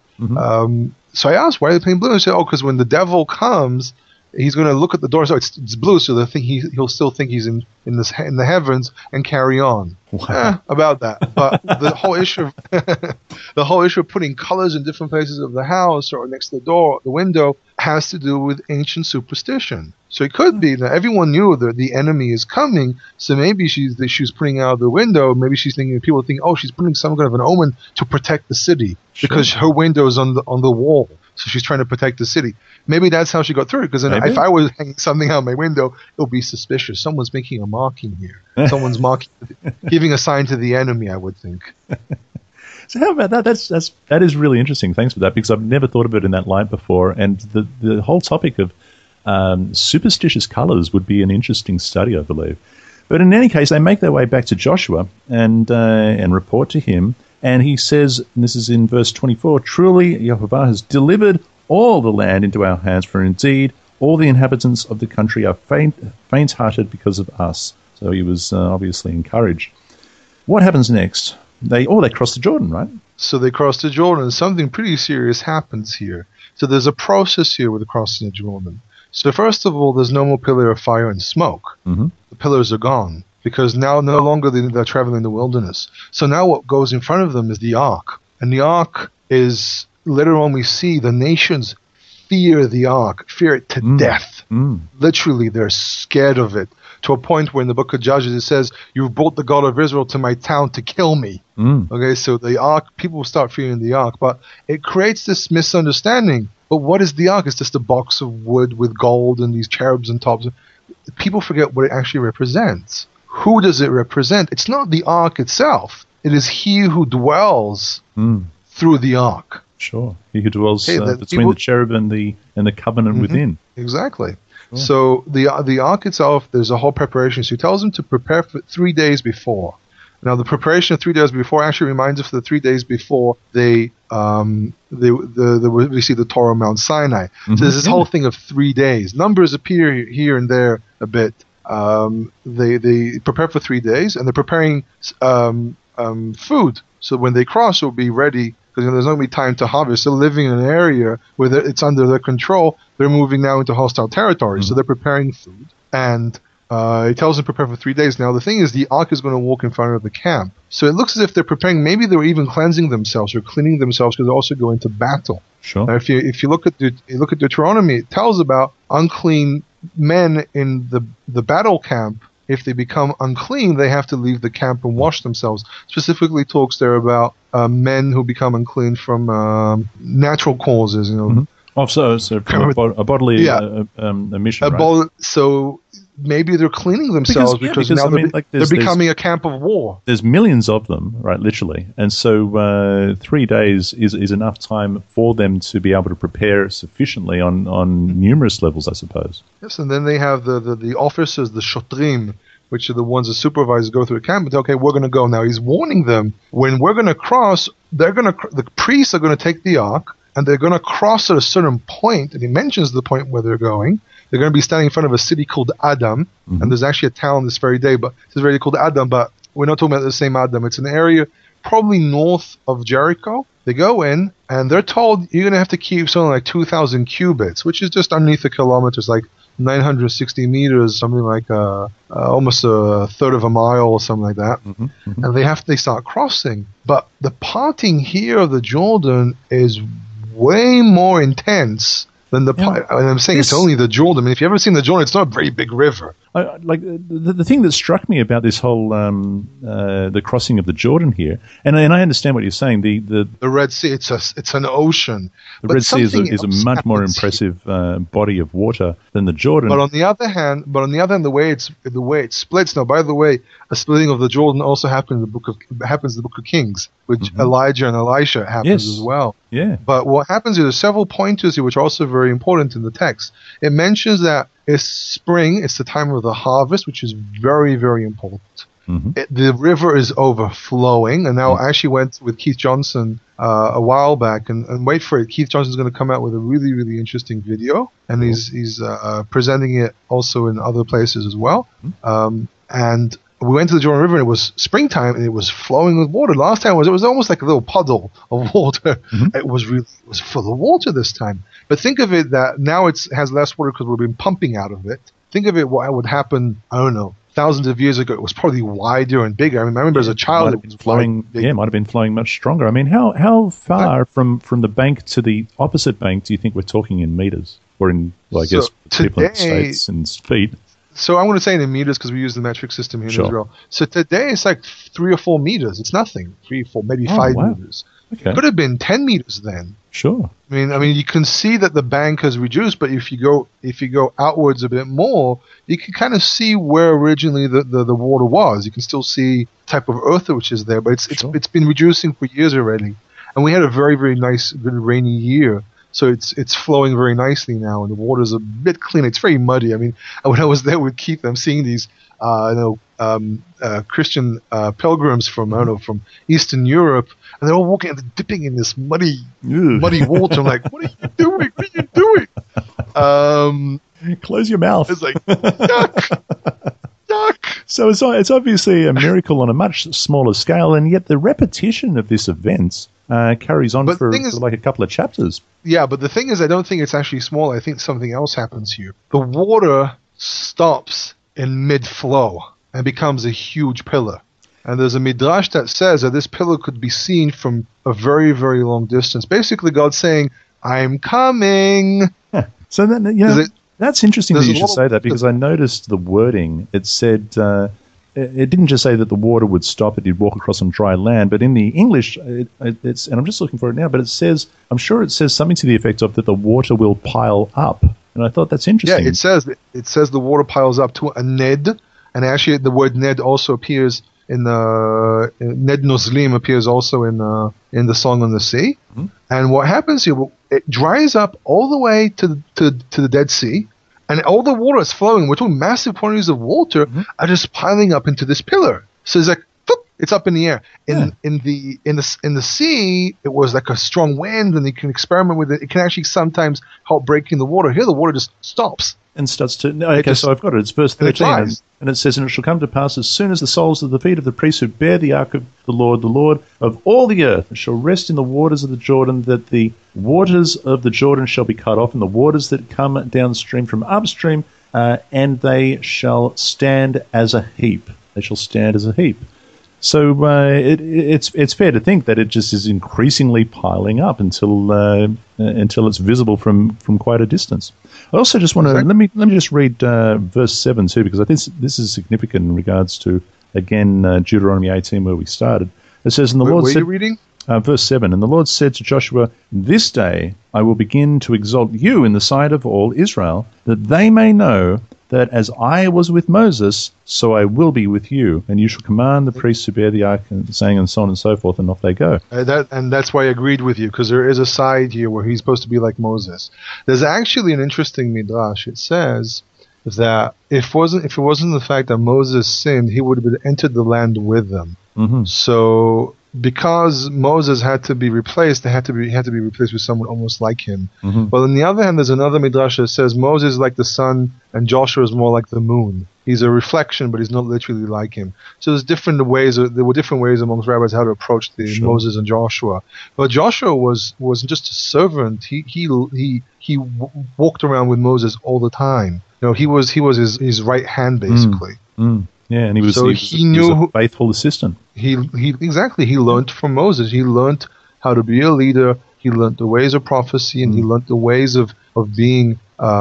So I asked, why are they painting blue? And they said, because when the devil comes, he's going to look at the door. So it's blue, so he'll still think he's in the heavens and carry on. Wow. About that. But the whole issue of putting colors in different places of the house or next to the door, the window, has to do with ancient superstition. So it could be that everyone knew that the enemy is coming, so maybe she's putting out the window. Maybe she's thinking, people think, she's putting some kind of an omen to protect the city because her window is on the wall. So she's trying to protect the city. Maybe that's how she got through it. Because if I was hanging something out my window, it would be suspicious. Someone's making a marking here. Someone's giving a sign to the enemy, I would think. So how about that? That is really interesting. Thanks for that, because I've never thought of it in that light before. And the whole topic of superstitious colors would be an interesting study, I believe. But in any case, they make their way back to Joshua and report to him. And he says, and this is in verse 24, truly Yehovah has delivered all the land into our hands, for indeed all the inhabitants of the country are faint-hearted because of us. So he was obviously encouraged. What happens next? They cross the Jordan, right? So they cross the Jordan, and something pretty serious happens here. So there's a process here with the crossing the Jordan. So first of all, there's no more pillar of fire and smoke. The pillars are gone. Because now no longer they're traveling in the wilderness. So now what goes in front of them is the ark. And the ark is, later on we see the nations fear the ark, fear it to death. Literally, they're scared of it. To a point where in the book of Judges it says, you've brought the God of Israel to my town to kill me. Okay, so the ark, people start fearing the ark. But it creates this misunderstanding. But what is the ark? It's just a box of wood with gold and these cherubs and tops. People forget what it actually represents. Who does it represent? It's not the ark itself. It is he who dwells through the ark. Sure. He who dwells between the cherub and the covenant within. Exactly. Sure. So the ark itself, there's a whole preparation. So he tells them to prepare for 3 days before. Now the preparation of 3 days before actually reminds us of the 3 days before we see the Torah on Mount Sinai. So there's this whole thing of 3 days. Numbers appear here and there a bit. They prepare for 3 days, and they're preparing food. So when they cross, it'll be ready, because there's not going to be time to harvest. They're living in an area where it's under their control. They're moving now into hostile territory, so they're preparing food. And it tells them to prepare for 3 days. Now, the thing is, the ark is going to walk in front of the camp. So it looks as if they're preparing. Maybe they were even cleansing themselves or cleaning themselves, because they're also going to battle. Sure. Now, if you look at Deuteronomy, it tells about unclean men in the battle camp if they become unclean, they have to leave the camp and wash themselves. Specifically talks there about men who become unclean from natural causes, So from a bodily emission, right? So maybe they're cleaning themselves because now they're becoming a camp of war. There's millions of them, right, literally. And so 3 days is enough time for them to be able to prepare sufficiently on numerous levels, I suppose. Yes, and then they have the officers, the shotrim, which are the ones the supervisors go through the camp and say, okay, we're going to go. Now he's warning them, when we're going to cross, the priests are going to take the ark, and they're going to cross at a certain point, and he mentions the point where they're going. They're going to be standing in front of a city called Adam, and there's actually a town this very day, but it's very called Adam, but we're not talking about the same Adam. It's an area probably north of Jericho. They go in, and they're told you're going to have to keep something like 2,000 cubits, which is just underneath a kilometer. It's like 960 meters, something like almost a third of a mile or something like that. And they start crossing. But the parting here of the Jordan is way more intense than the and I'm saying it's only the Jordan. I mean, if you've ever seen the Jordan, it's not a very big river. Like the thing that struck me about this whole the crossing of the Jordan here, and I understand what you're saying. The Red Sea, it's an ocean. The Red Sea is a much more impressive body of water than the Jordan. But on the other hand, the way it splits. Now, by the way, a splitting of the Jordan also happens in the book of Kings, which Elijah and Elisha happens as well. Yeah. But what happens is there's several pointers here which are also very important in the text. It mentions that it's spring, it's the time of the harvest, which is very, very important. The river is overflowing, and now I actually went with Keith Johnson a while back, and wait for it, Keith Johnson's going to come out with a really, really interesting video, and he's presenting it also in other places as well. And we went to the Jordan River, and it was springtime, and it was flowing with water. Last time it was almost like a little puddle of water. It was full of water this time. But think of it that now it has less water because we've been pumping out of it. Think of it what would happen, I don't know, thousands of years ago. It was probably wider and bigger. I mean, I remember as a child it was flowing. Yeah, it might have been flowing much stronger. I mean, how far from the bank to the opposite bank do you think we're talking in meters? Or in, well, I guess, people in the States in feet? So I'm going to say in meters because we use the metric system here in Israel. So today it's like 3 or 4 meters. It's nothing. 3, 4, maybe 5 meters. Okay. Could have been 10 meters then. Sure. I mean, you can see that the bank has reduced, but if you go outwards a bit more, you can kind of see where originally the water was. You can still see type of earth which is there, but it's been reducing for years already. And we had a very, very nice, good rainy year. So it's flowing very nicely now, and the water's a bit clean. It's very muddy. I mean, when I was there with Keith, I'm seeing these, Christian pilgrims from Eastern Europe, and they're all walking and dipping in this muddy water. I'm like, what are you doing? What are you doing? Close your mouth. It's like, yuck. So it's obviously a miracle on a much smaller scale, and yet the repetition of this event carries on for like a couple of chapters. Yeah, but the thing is, I don't think it's actually small. I think something else happens here. The water stops in mid-flow and becomes a huge pillar. And there's a midrash that says that this pillar could be seen from a very, very long distance. Basically, God's saying, I'm coming. Huh. So then, that's interesting that you should say that, because I noticed the wording. It said, it didn't just say that the water would stop, it did walk across on dry land, but in the English, it's, and I'm just looking for it now, but it says, I'm sure it says something to the effect of that the water will pile up. And I thought that's interesting. Yeah, it says the water piles up to a ned, and actually the word ned also appears in the Ned Nozlim appears also in the Song on the Sea. And what happens here, it dries up all the way to the Dead Sea, and all the water is flowing. We're talking massive quantities of water are just piling up into this pillar. So it's like, it's up in the air. In the sea, it was like a strong wind, and you can experiment with it. It can actually sometimes help breaking the water. Here, the water just stops. And starts to... Okay, so I've got it. It's verse 13. And it says, and it shall come to pass as soon as the soles of the feet of the priests who bear the ark of the Lord of all the earth, shall rest in the waters of the Jordan, that the waters of the Jordan shall be cut off, and the waters that come downstream from upstream, and they shall stand as a heap. They shall stand as a heap. So it's fair to think that it just is increasingly piling up until it's visible from quite a distance. I also just want to let me just read verse 7 too, because I think this is significant in regards to again Deuteronomy 18 where we started. It says, "And the Lord said." Were you reading? Verse 7, "And the Lord said to Joshua, This day I will begin to exalt you in the sight of all Israel, that they may know that as I was with Moses, so I will be with you. And you shall command the priests to bear the ark, and saying, and so on and so forth, and off they go." And that's why I agreed with you, because there is a side here where he's supposed to be like Moses. There's actually an interesting midrash. It says that if it wasn't the fact that Moses sinned, he would have entered the land with them. Mm-hmm. So because Moses had to be replaced, he had to be replaced with someone almost like him. Mm-hmm. But on the other hand, there's another midrash that says Moses is like the sun and Joshua is more like the moon. He's a reflection, but he's not literally like him. So there were different ways amongst rabbis how to approach the Moses and Joshua. But Joshua wasn't just a servant. He walked around with Moses all the time. He was his right hand basically. Yeah, and he was a faithful assistant. He learned from Moses. He learned how to be a leader. He learned the ways of prophecy, and he learned the ways of being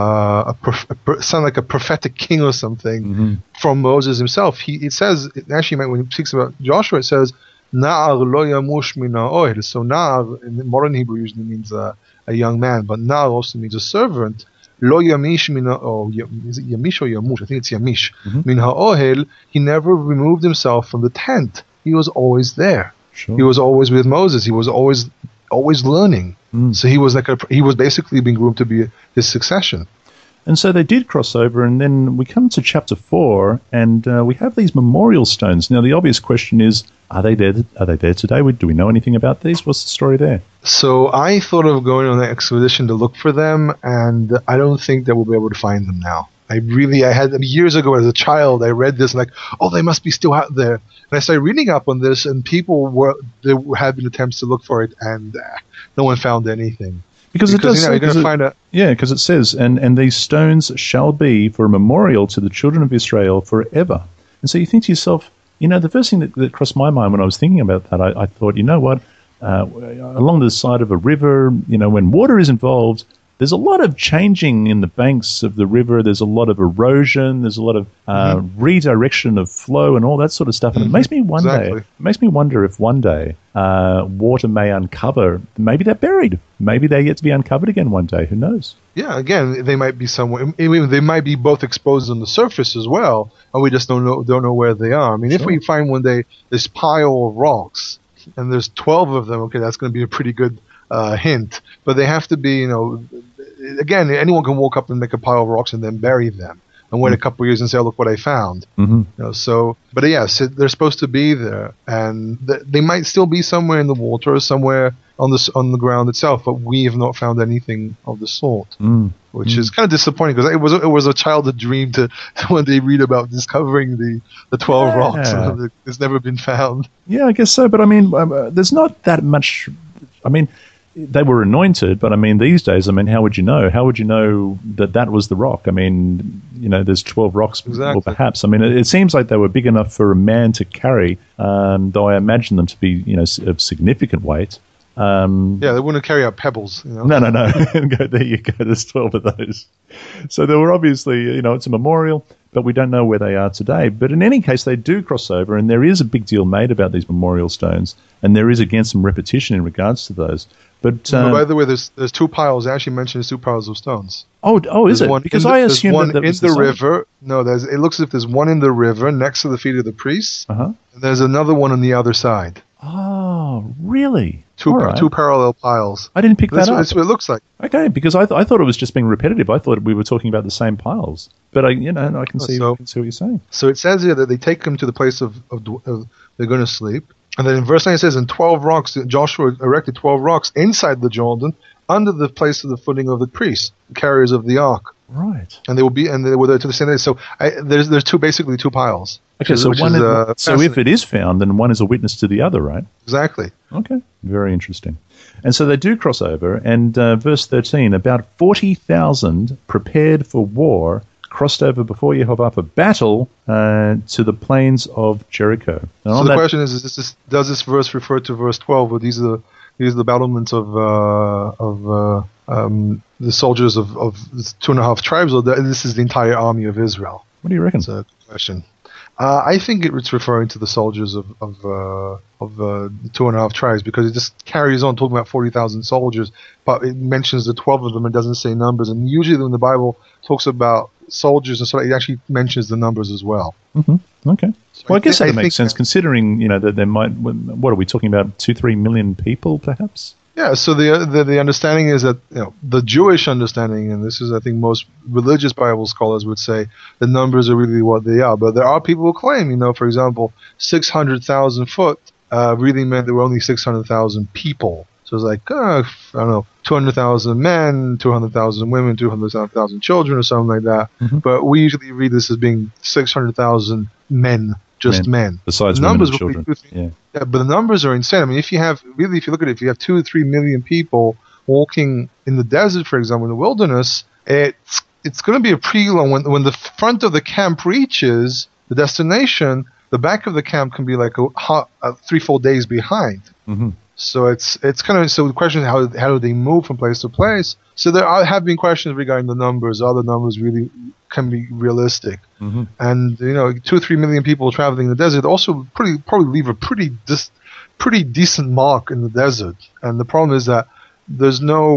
sound like a prophetic king or something from Moses himself. It says when he speaks about Joshua, it says "Na'ar lo yamush min ha'ohel." So Na'ar in modern Hebrew usually means a young man, but Na'ar also means a servant. Lo yamish min is it yamish or yamush? I think it's yamish. Min ha'ohel. He never removed himself from the tent. He was always there. Sure. He was always with Moses. He was always learning. So he was basically being groomed to be his succession. And so they did cross over, and then we come to chapter 4, and we have these memorial stones. Now, the obvious question is, are they there? Are they there today? Do we know anything about these? What's the story there? So I thought of going on an expedition to look for them, and I don't think that we'll be able to find them now. I had years ago as a child, I read this like, oh, they must be still out there. And I started reading up on this, and there had been attempts to look for it, and no one found anything. Because it does. You're going to find out. Yeah, because it says, and these stones shall be for a memorial to the children of Israel forever. And so you think to yourself, the first thing that crossed my mind when I was thinking about that, I thought, you know what, along the side of a river, when water is involved, there's a lot of changing in the banks of the river. There's a lot of erosion. There's a lot of redirection of flow and all that sort of stuff. And it makes me wonder if one day water may uncover. Maybe they're buried. Maybe they're yet to be uncovered again one day. Who knows? Yeah, again, they might be somewhere. They might be both exposed on the surface as well, and we just don't know where they are. I mean, if we find one day this pile of rocks and there's 12 of them, okay, that's going to be a pretty good hint. But they have to be, again, anyone can walk up and make a pile of rocks and then bury them and wait a couple of years and say, oh, look what I found. But yes, they're supposed to be there, and they might still be somewhere in the water or somewhere on the ground itself, but we have not found anything of the sort, which is kind of disappointing, because it was a childhood dream to one day read about discovering the 12 rocks. It's never been found. Yeah, I guess so, but I mean, there's not that much. I mean, they were anointed, but I mean, these days, how would you know? How would you know that was the rock? I mean, there's 12 rocks, or perhaps. I mean, it seems like they were big enough for a man to carry, though I imagine them to be, of significant weight. They wouldn't carry out pebbles. No. There you go. There's 12 of those. So they were obviously, it's a memorial, but we don't know where they are today. But in any case, they do cross over, and there is a big deal made about these memorial stones, and there is, again, some repetition in regards to those. But by the way, there's two piles. I actually mentioned there's two piles of stones. Oh, is it? Because I assumed one that in the river. No, it looks as if there's one in the river next to the feet of the priests. And there's another one on the other side. Oh, really? Two parallel piles. I didn't pick that up. That's what it looks like. Okay, because I thought it was just being repetitive. I thought we were talking about the same piles. But I can see what you're saying. So it says here that they take them to the place of they're going to sleep. And then in verse 9 it says, "And 12 rocks, Joshua erected 12 rocks inside the Jordan, under the place of the footing of the priests, the carriers of the ark." Right. And they were there to the same day. So there's basically two piles. Okay, so if it is found, then one is a witness to the other, right? Exactly. Okay, very interesting. And so they do cross over, and verse 13, about 40,000 prepared for war crossed over before Yehovah for battle to the plains of Jericho. So the question is does this verse refer to verse 12, or these are the battlements of the soldiers of the 2.5 tribes, or this is the entire army of Israel? What do you reckon? That's a good question. I think it's referring to the soldiers of the 2.5 tribes, because it just carries on talking about 40,000 soldiers, but it mentions the 12 of them and doesn't say numbers. And usually when the Bible talks about soldiers and so it actually mentions the numbers as well. Mm-hmm. Okay. So well, I guess that makes sense, considering that there might. What are we talking about? 2-3 million people, perhaps. Yeah, so the understanding is that the Jewish understanding, and this is I think most religious Bible scholars would say, the numbers are really what they are. But there are people who claim, for example, 600,000 foot really meant there were only 600,000 people. So it's like 200,000 men, 200,000 women, 200,000 children, or something like that. Mm-hmm. But we usually read this as being 600,000 men. Just men. Besides numbers women and children. Yeah, but the numbers are insane. I mean, if you look at it, if you have 2 or 3 million people walking in the desert, for example, in the wilderness, it's going to be a pretty long. When the front of the camp reaches the destination, the back of the camp can be like a 3-4 days behind. Mm-hmm. So it's kind of, so the question is how do they move from place to place? So there have been questions regarding the numbers. Are the numbers really can be realistic? Mm-hmm. And 2 or 3 million people traveling in the desert also probably leave a pretty decent mark in the desert. And the problem is that there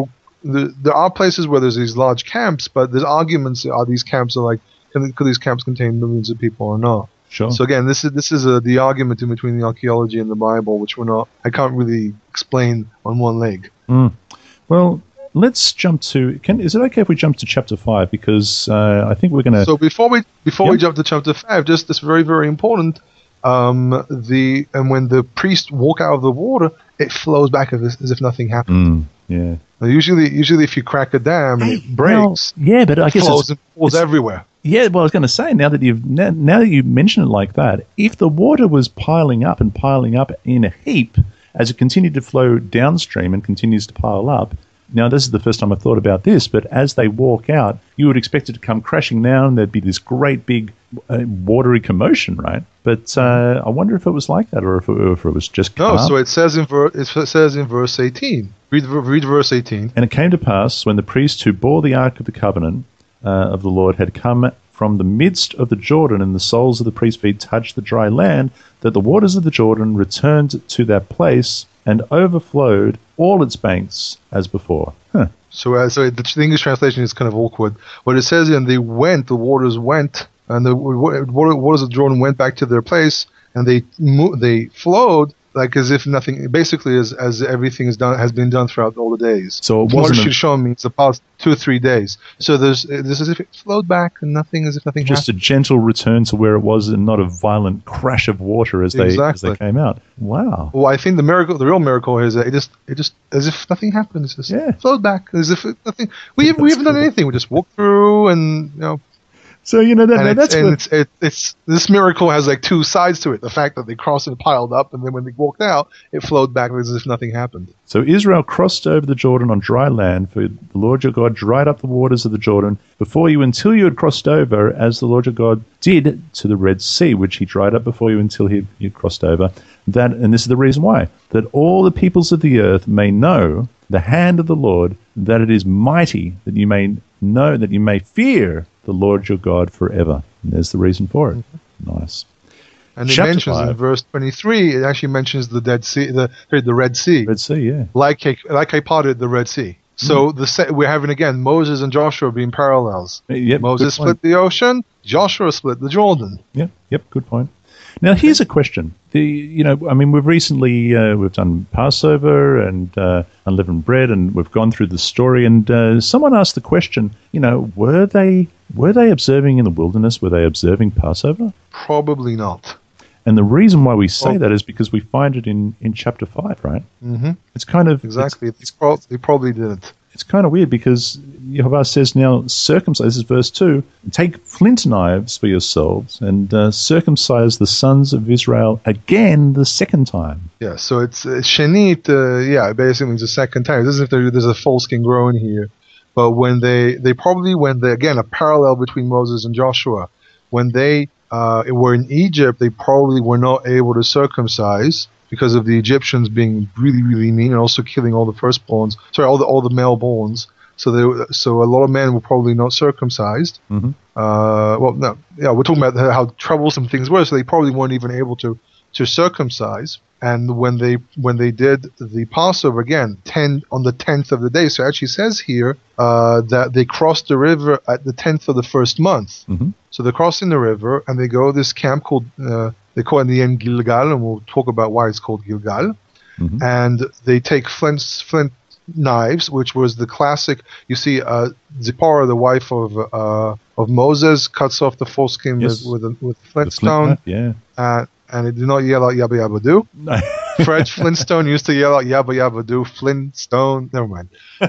are places where there's these large camps, but there's arguments: are these camps could these camps contain millions of people or not? Sure. So again, this is the argument in between the archaeology and the Bible, which I can't really explain on one leg. Mm. Well, let's jump to. Is it okay if we jump to chapter 5? Because I think we're going to. So before we jump to chapter 5, just this very, very important. And when the priests walk out of the water, it flows back as if nothing happened. Yeah. Now, usually, if you crack a dam and it breaks, but I guess it flows everywhere. Yeah, well, I was going to say, now that you mention it like that, if the water was piling up in a heap as it continued to flow downstream and continues to pile up. Now, this is the first time I've thought about this, but as they walk out, you would expect it to come crashing down. There'd be this great big watery commotion, right? But I wonder if it was like that, or if it was just calm. No. So it says in verse 18. Read verse 18. And it came to pass, when the priest who bore the ark of the covenant of the Lord had come from the midst of the Jordan, and the soles of the priest's feet touched the dry land, that the waters of the Jordan returned to that place and overflowed all its banks as before. Huh. So the English translation is kind of awkward. What it says, and the waters went, and the waters of Jordan went back to their place, and they flowed like as if nothing, basically as everything has been done throughout all the days. So it what it should show me is the past 2 or 3 days. So this is as if it flowed back and nothing, as if nothing just happened. A gentle return to where it was, and not a violent crash of water as they came out. Wow. Well, I think the real miracle is that it just as if nothing happened. It's just flowed back as if nothing. We haven't done anything. We just walked through and So it's this miracle has like 2 sides to it. The fact that they crossed and piled up, and then when they walked out, it flowed back as if nothing happened. So Israel crossed over the Jordan on dry land, for the Lord your God dried up the waters of the Jordan before you until you had crossed over, as the Lord your God did to the Red Sea, which he dried up before you until you crossed over. And this is the reason why, that all the peoples of the earth may know the hand of the Lord, that it is mighty, that you may know, that you may fear the Lord your God forever. And there's the reason for it. Mm-hmm. Nice. And it mentions 5. In verse 23, it actually mentions the Red Sea. Red Sea, yeah. Like I parted the Red Sea. So we're having, again, Moses and Joshua being parallels. Yep, Moses split the ocean, Joshua split the Jordan. Yep, good point. Now, here's a question. We've recently we've done Passover and unleavened bread, and we've gone through the story. And someone asked the question, were they observing in the wilderness? Were they observing Passover? Probably not. And the reason why we say that is because we find it in chapter 5, right? Mm-hmm. It's kind of exactly. They probably didn't. It's kind of weird because Yehovah says now, circumcise, this is verse 2, take flint knives for yourselves and circumcise the sons of Israel again the second time. Yeah, so it's shenit, it basically means the second time. It doesn't if there's a foreskin growing here. But again, a parallel between Moses and Joshua, when they were in Egypt, they probably were not able to circumcise because of the Egyptians being really, really mean and also killing all the firstborns. Sorry, all the male-borns. So a lot of men were probably not circumcised. Mm-hmm. We're talking about how troublesome things were. So they probably weren't even able to circumcise. And when they did the Passover again, on the 10th of the day, so it actually says here that they crossed the river at the 10th of the first month. Mm-hmm. So they're crossing the river and they go to this camp called they call it in the end Gilgal, and we'll talk about why it's called Gilgal. Mm-hmm. And they take flint knives, which was the classic. You see, Zipporah, the wife of Moses, cuts off the foreskin with flintstone. Yeah. And it did not yell out Yabba Yabba Do. Fred Flintstone used to yell out Yabba Yabba Do. Flintstone. Never mind.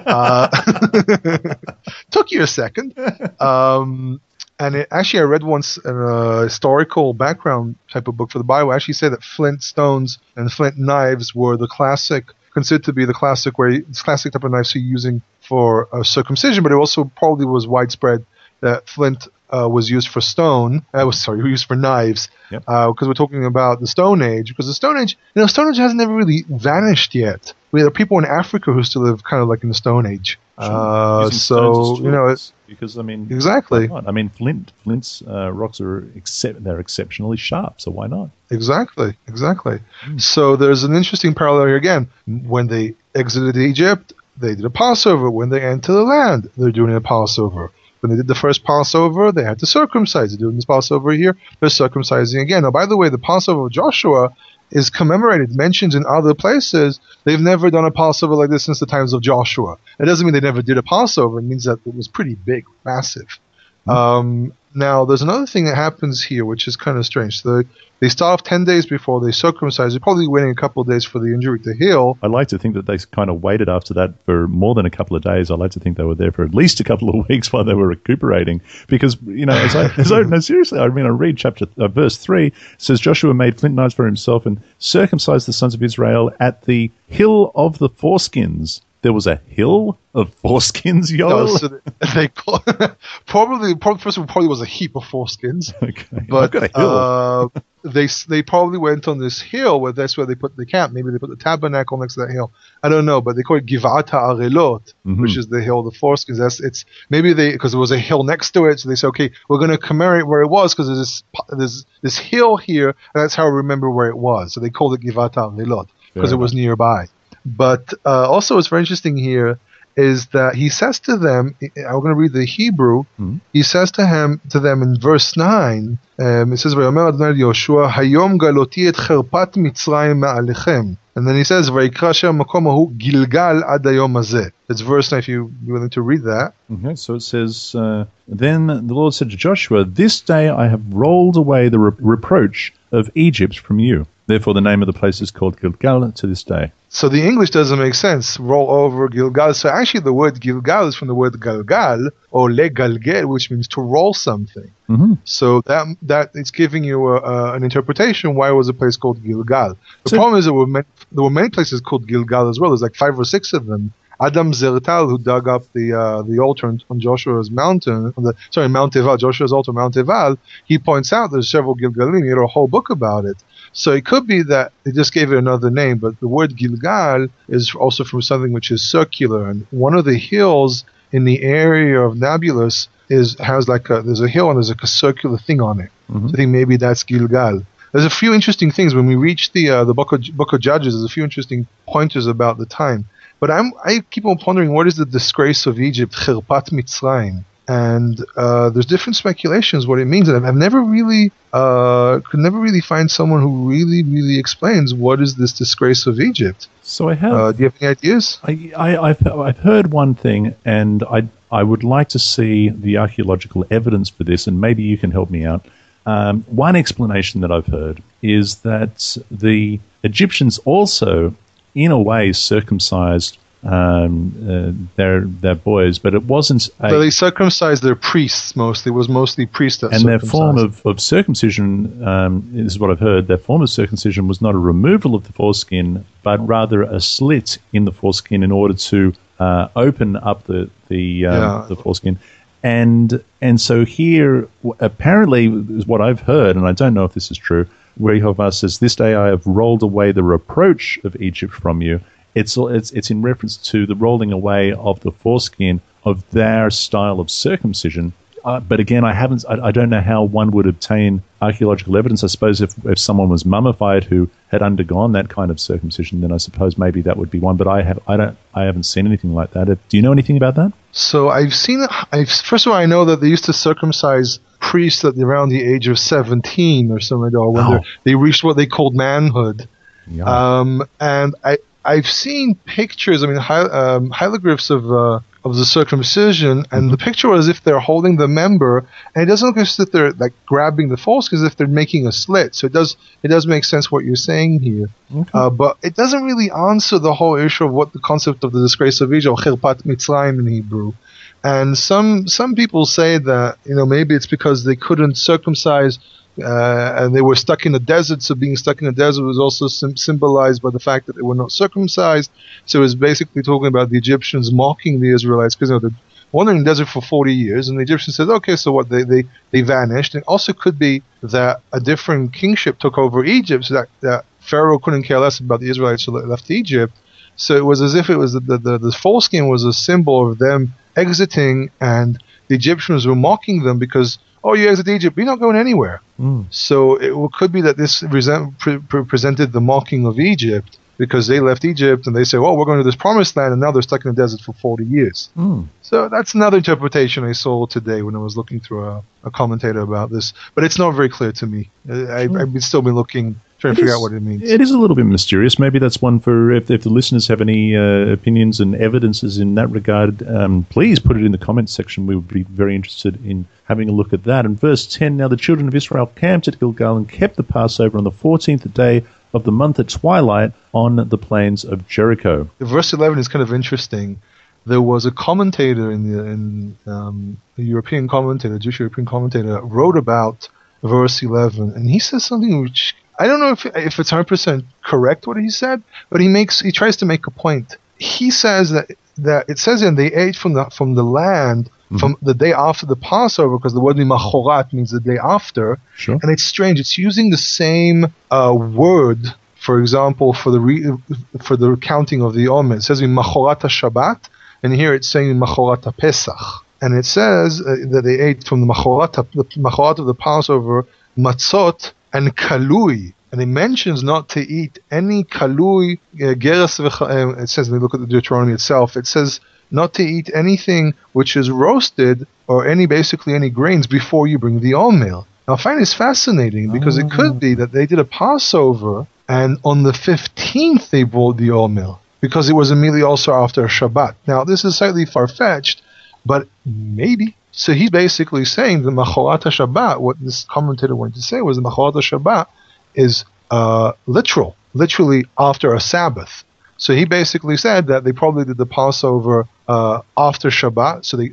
Took you a second. And I read once an historical background type of book for the Bible. Actually said that flint stones and flint knives were considered to be the classic type of knives you're using for circumcision, but it also probably was widespread that flint was used for used for knives. Yep. Because we're talking about the Stone Age. Because the Stone Age, Stone Age hasn't never really vanished yet. There are people in Africa who still live kind of like in the Stone Age. Because I mean, exactly. I mean, Flint's rocks are they're exceptionally sharp. So why not? Exactly. So there's an interesting parallel here again. When they exited Egypt, they did a Passover. When they enter the land, they're doing a Passover. When they did the first Passover, they had to circumcise. They're doing this Passover here. They're circumcising again. Now, by the way, the Passover of Joshua is commemorated, mentioned in other places. They've never done a Passover like this since the times of Joshua. It doesn't mean they never did a Passover. It means that it was pretty big, massive. Mm-hmm. Now, there's another thing that happens here, which is kind of strange. So they start off 10 days before they circumcise. They're probably waiting a couple of days for the injury to heal. I like to think that they kind of waited after that for more than a couple of days. I like to think they were there for at least a couple of weeks while they were recuperating. Because, seriously, I read verse 3. It says, Joshua made flint knives for himself and circumcised the sons of Israel at the hill of the foreskins. There was a hill of foreskins, Yoel? No, so they probably first of all, probably was a heap of foreskins. Okay, but they probably went on this hill where that's where they put the camp. Maybe they put the tabernacle next to that hill. I don't know, but they call it Givat HaArelot, which is the hill of the foreskins. It's maybe because there was a hill next to it, so they say, okay, we're going to commemorate where it was because there's this hill here, and that's how I remember where it was. So they called it Givat HaArelot because it was nearby. But also what's very interesting here is that he says to them, I'm going to read the Hebrew, he says to them in verse 9, it says, ויאמר אדוני ליהושע, היום גלותי את חרפת מצרים מעליכם. And then he says, ויקרא שם המקום ההוא גילגל עד היום הזה. It's verse 9, if you're willing to read that. Okay, so it says, then the Lord said to Joshua, this day I have rolled away the reproach of Egypt from you. Therefore the name of the place is called Gilgal to this day. So the English doesn't make sense. Roll over Gilgal. So actually the word Gilgal is from the word galgal or legalgel, which means to roll something. Mm-hmm. So that it's giving you an interpretation why it was a place called Gilgal. The problem is there were many places called Gilgal as well. There's like 5 or 6 of them. Adam Zertal, who dug up the altar on Joshua's mountain, Mount Eval, Joshua's altar, Mount Eval, he points out there's several Gilgalim. He had a whole book about it. So it could be that they just gave it another name, but the word Gilgal is also from something which is circular. And one of the hills in the area of Nablus there's a hill and there's like a circular thing on it. Mm-hmm. So I think maybe that's Gilgal. There's a few interesting things when we reach the book of Judges. There's a few interesting pointers about the time. But I keep on pondering, what is the disgrace of Egypt, Chirpat Mitzrayim? And there's different speculations what it means. And I've never really could never really find someone who really, really explains what is this disgrace of Egypt. So I have. Do you have any ideas? I've heard one thing, and I would like to see the archaeological evidence for this, and maybe you can help me out. One explanation that I've heard is that the Egyptians also, in a way, circumcised their boys, but it wasn't. So they circumcised their priests mostly. It was mostly priests that and circumcised. their form of circumcision, this is what I've heard, their form of circumcision was not a removal of the foreskin, but rather a slit in the foreskin in order to open up the foreskin. And so here, apparently, is what I've heard, and I don't know if this is true, where Yehovah says, "This day I have rolled away the reproach of Egypt from you." It's in reference to the rolling away of the foreskin of their style of circumcision. But again, I don't know how one would obtain archaeological evidence. I suppose if someone was mummified who had undergone that kind of circumcision, then I suppose maybe that would be one. But I haven't seen anything like that. Do you know anything about that? So first of all, I know that they used to circumcise priests at around the age of 17 or something like that, when they reached what they called manhood. Yeah. And I've seen pictures, hieroglyphs of the circumcision, and the picture was as if they're holding the member, and it doesn't look as if they're like grabbing the foreskin, as if they're making a slit. So it does make sense what you're saying here, but it doesn't really answer the whole issue of what the concept of the disgrace of Egypt, Chilpat Mitzrayim in Hebrew. And some people say that maybe it's because they couldn't circumcise. And they were stuck in the desert, so being stuck in the desert was also symbolized by the fact that they were not circumcised. So it was basically talking about the Egyptians mocking the Israelites, because they're wandering in the desert for 40 years, and the Egyptians said, okay, so what, they vanished. And it also could be that a different kingship took over Egypt, so that Pharaoh couldn't care less about the Israelites who left Egypt. So it was as if it was the foreskin was a symbol of them exiting, and the Egyptians were mocking them because, oh, you exit Egypt, you're not going anywhere. So it could be that this presented the mocking of Egypt, because they left Egypt and they say, well, we're going to this promised land, and now they're stuck in the desert for 40 years. So that's another interpretation I saw today when I was looking through a commentator about this. But it's not very clear to me. I've still been looking, trying to figure out what it means. It is a little bit mysterious. Maybe that's one for, if the listeners have any opinions and evidences in that regard, please put it in the comments section. We would be very interested in having a look at that. And verse 10, now the children of Israel camped at Gilgal and kept the Passover on the 14th day of the month at twilight on the plains of Jericho. Verse 11 is kind of interesting. There was a commentator a European commentator, a Jewish European commentator, wrote about verse 11, and he says something which I don't know if it's 100% correct what he said, but he tries to make a point. He says that it says they ate from the land from the day after the Passover, because the word machorat means the day after. Sure. And it's strange. It's using the same word, for example, for the counting of the Omer. It says machorat Shabbat, and here it's saying machorat Pesach. And it says that they ate from the machorat of the Passover, matzot and kalui. And it mentions not to eat any kalui, geras. It says, when we look at the Deuteronomy itself, it says not to eat anything which is roasted, or any grains, before you bring the omer. Now I find this fascinating, because it could be that they did a Passover, and on the 15th they brought the omer, because it was immediately also after Shabbat. Now this is slightly far-fetched, but maybe. So he's basically saying the Machorat Shabbat, what this commentator wanted to say was the Machorat Shabbat is literally after a Sabbath. So he basically said that they probably did the Passover after Shabbat. So the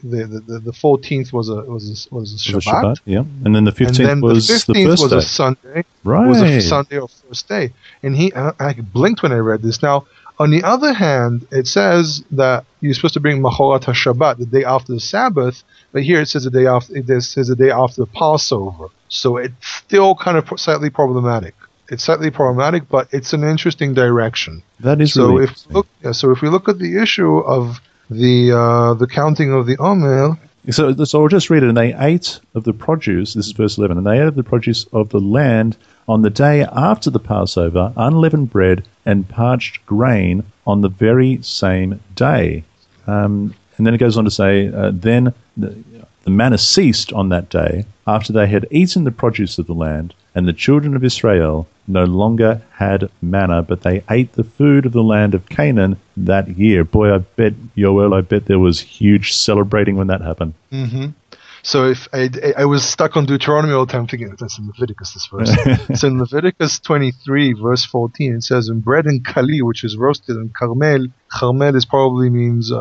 14th was a Shabbat. Yeah, and then the 15th was the 15th was a Sunday. Right, was a Sunday or first day. And I blinked when I read this. Now, on the other hand, it says that you're supposed to bring Machorat HaShabbat, the day after the Sabbath, but here it says the day after. It says the day after the Passover. So it's still kind of slightly problematic. It's slightly problematic, but it's an interesting direction. That is so. Really So if we look at the issue of the counting of the Omer. So I'll just read it. And they ate of the produce. This is verse 11. And they ate of the produce of the land on the day after the Passover, unleavened bread and parched grain on the very same day. And then it goes on to say, then the manna ceased on that day after they had eaten the produce of the land, and the children of Israel no longer had manna, but they ate the food of the land of Canaan that year. Boy, I bet there was huge celebrating when that happened. Mm-hmm. So if I was stuck on Deuteronomy all the time thinking that's in Leviticus, this verse. So in Leviticus 23, verse 14, it says, "In bread and kali, which is roasted, and karmel is probably means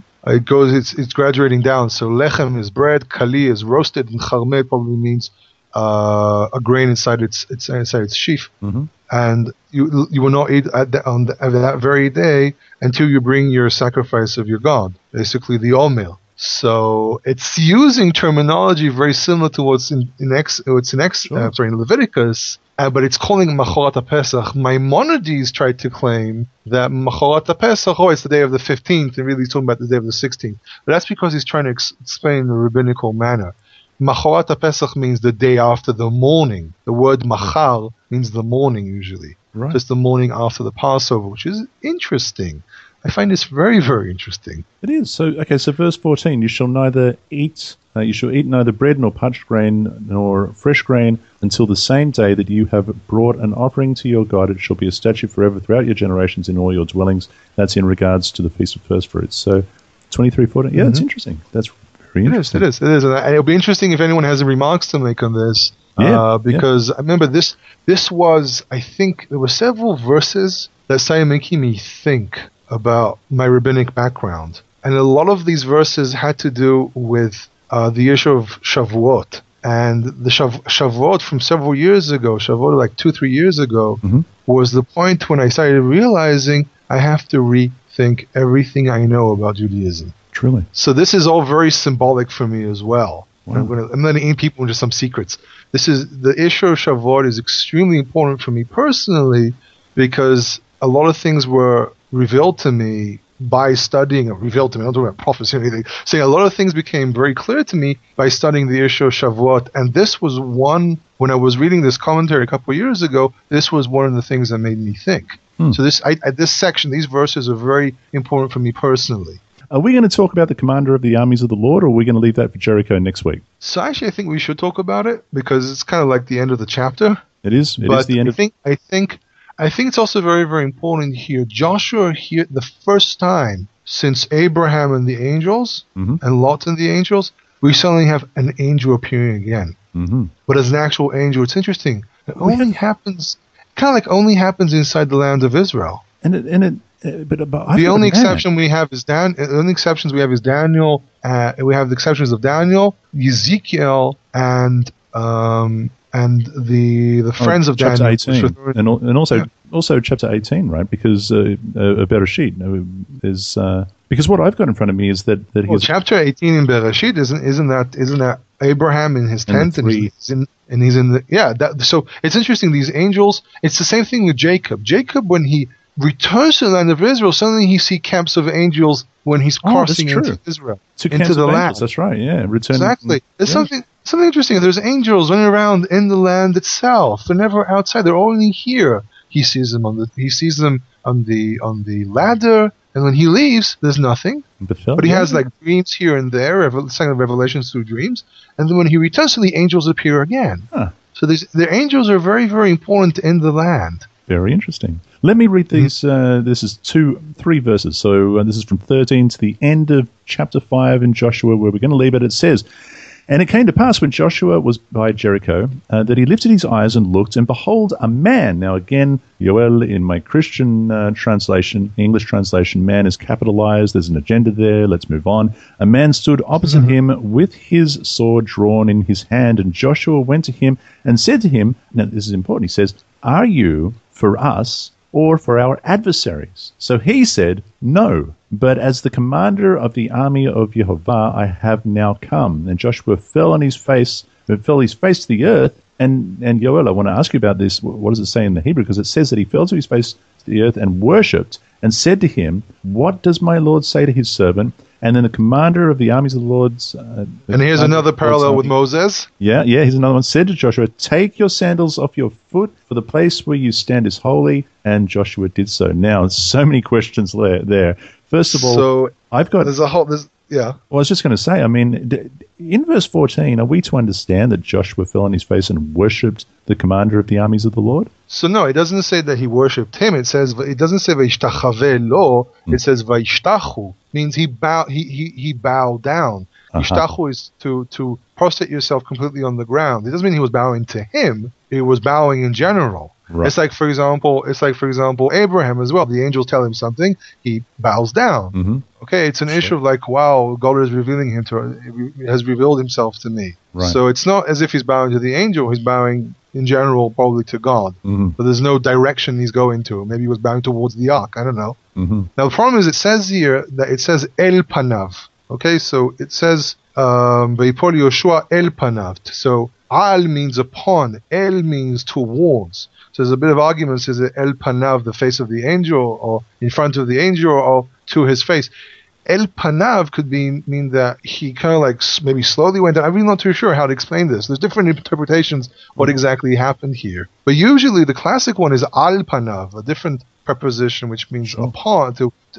it's graduating down. So lechem is bread, kali is roasted, and karmel probably means a grain inside its sheaf, and you will not eat on that very day until you bring your sacrifice of your God, basically the omer. So it's using terminology very similar to what's in Leviticus, but it's calling Machorat Pesach. Maimonides tried to claim that Machorat Pesach, it's the day of the 15th, and really he's talking about the day of the 16th. But that's because he's trying to explain the rabbinical manner. Machorat Pesach means the day after the morning. The word machar means the morning usually. Right. Just the morning after the Passover, which is interesting. I find this very, very interesting. It is. So verse 14, you shall eat neither bread nor parched grain nor fresh grain until the same day that you have brought an offering to your God. It shall be a statute forever throughout your generations in all your dwellings. That's in regards to the Feast of First Fruits. So 23:14. Yeah, it's interesting. That's very interesting. It is. And it'll be interesting if anyone has any remarks to make on this. Because I remember this was, I think, there were several verses that started making me think about my rabbinic background. And a lot of these verses had to do with the issue of Shavuot. And the Shavuot from several years ago, Shavuot like 2-3 years ago, was the point when I started realizing I have to rethink everything I know about Judaism. Truly. So this is all very symbolic for me as well. Wow. I'm going to aim people into some secrets. The issue of Shavuot is extremely important for me personally because a lot of things were revealed to me by studying, I'm not talking about prophecy or anything, saying a lot of things became very clear to me by studying the issue of Shavuot, and this was one, when I was reading this commentary a couple of years ago, this was one of the things that made me think. So this section, these verses are very important for me personally. Are we going to talk about the commander of the armies of the Lord, or are we going to leave that for Jericho next week? So actually, I think we should talk about it, because it's kind of like the end of the chapter. It is the end I think it's also very, very important here. Joshua here, the first time since Abraham and the angels and Lot and the angels, we suddenly have an angel appearing again. But as an actual angel, it's interesting. It only happens inside the land of Israel. The only exception we have is Daniel. We have the exceptions of Daniel, Ezekiel, and the friends of chapter Daniel, 18, and also chapter 18, right? Because Bereshit is because what I've got in front of me is that chapter 18 in Bereshit isn't that Abraham in his tent and he's in the so it's interesting. These angels. It's the same thing with Jacob. Jacob, when he returns to the land of Israel, suddenly he sees camps of angels when he's crossing into Israel, into the land. That's right. Yeah, returning. Exactly. There's something interesting. There's angels running around in the land itself. They're never outside. They're only here. He sees them on the ladder, and when he leaves, there's nothing. But he has like dreams here and there, revelations through dreams, and then when he returns, the angels appear again. So the angels are very, very important in the land. Very interesting. Let me read these. This is 3 verses. So this is from 13 to the end of chapter 5 in Joshua, where we're going to leave it. It says, "And it came to pass when Joshua was by Jericho that he lifted his eyes and looked, and behold, a man." Now again, Yoel, in my Christian translation, English translation, man is capitalized. There's an agenda there. Let's move on. "A man stood opposite him with his sword drawn in his hand, and Joshua went to him and said to him," now this is important, he says, "Are you for us or for our adversaries?" So he said, "No, but as the commander of the army of Jehovah, I have now come." And Joshua fell his face to the earth. And Yoel, I want to ask you about this. What does it say in the Hebrew? Because it says that he fell to his face to the earth and worshipped and said to him, "What does my Lord say to his servant?" And then the commander of the armies of the Lord's... and here's another parallel with Moses. Yeah, here's another one. Said to Joshua, "Take your sandals off your foot, for the place where you stand is holy." And Joshua did so. Now, so many questions there. First of all, I've got... Yeah. Well, I was just going to say, I mean, in verse 14, are we to understand that Joshua fell on his face and worshipped the commander of the armies of the Lord? So no, it doesn't say that he worshipped him. It doesn't say vayishtachave lo. It says vayishtachu. Means he bowed down. Yishtachu is to prostrate yourself completely on the ground. It doesn't mean he was bowing to him. He was bowing in general. Right. It's like, for example, Abraham as well. The angels tell him something, he bows down. Mm-hmm. Okay, it's an issue of like, wow, God is revealing has revealed himself to me. Right. So it's not as if he's bowing to the angel, he's bowing in general probably to God. Mm-hmm. But there's no direction he's going to. Maybe he was bowing towards the ark, I don't know. Mm-hmm. Now the problem is it says here that it says El Panav. Okay, so it says Vayipol Yoshua El Panav. So Al means upon, El means towards. So there's a bit of arguments, is it El Panav, the face of the angel, or in front of the angel, or to his face? El Panav could mean that he kind of like maybe slowly went down. I'm really not too sure how to explain this. There's different interpretations what exactly happened here. But usually the classic one is Al Panav, a different preposition which means upon,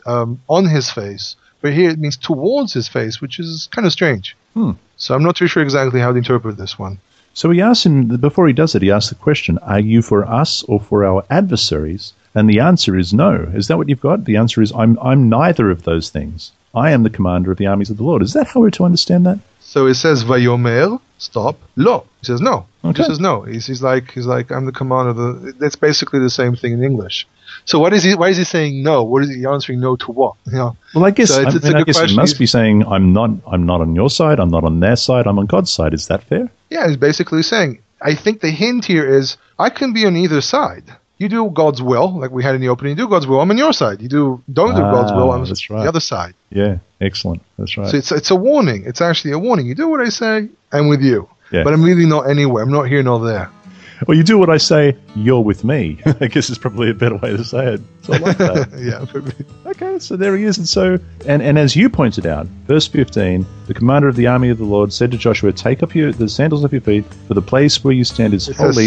on his face. But here it means towards his face, which is kind of strange. So I'm not too sure exactly how to interpret this one. So he asks him, before he does it, he asks the question, are you for us or for our adversaries? And the answer is no. Is that what you've got? The answer is, I'm neither of those things. I am the commander of the armies of the Lord. Is that how we're to understand that? So it says, Vayomer, stop, lo. He says no. Okay. He says no. He's like, I'm the commander of the... That's basically the same thing in English. So why is he saying no? What is he answering no to what? You know? Well, I guess, So I guess he must be saying, I'm not on your side, I'm not on their side, I'm on God's side. Is that fair? Yeah, he's basically saying, I think the hint here is, I can be on either side. You do God's will, like we had in the opening, you do God's will, I'm on your side. Don't do God's will, I'm on the other side. Yeah, excellent. That's right. So it's a warning. It's actually a warning. You do what I say, I'm with you. Yeah. But I'm really not anywhere. I'm not here nor there. Well, you do what I say, you're with me. I guess it's probably a better way to say it. So I like that. Yeah. Okay, so there he is. And so, and as you pointed out, verse 15, the commander of the army of the Lord said to Joshua, take up the sandals off your feet, for the place where you stand is holy.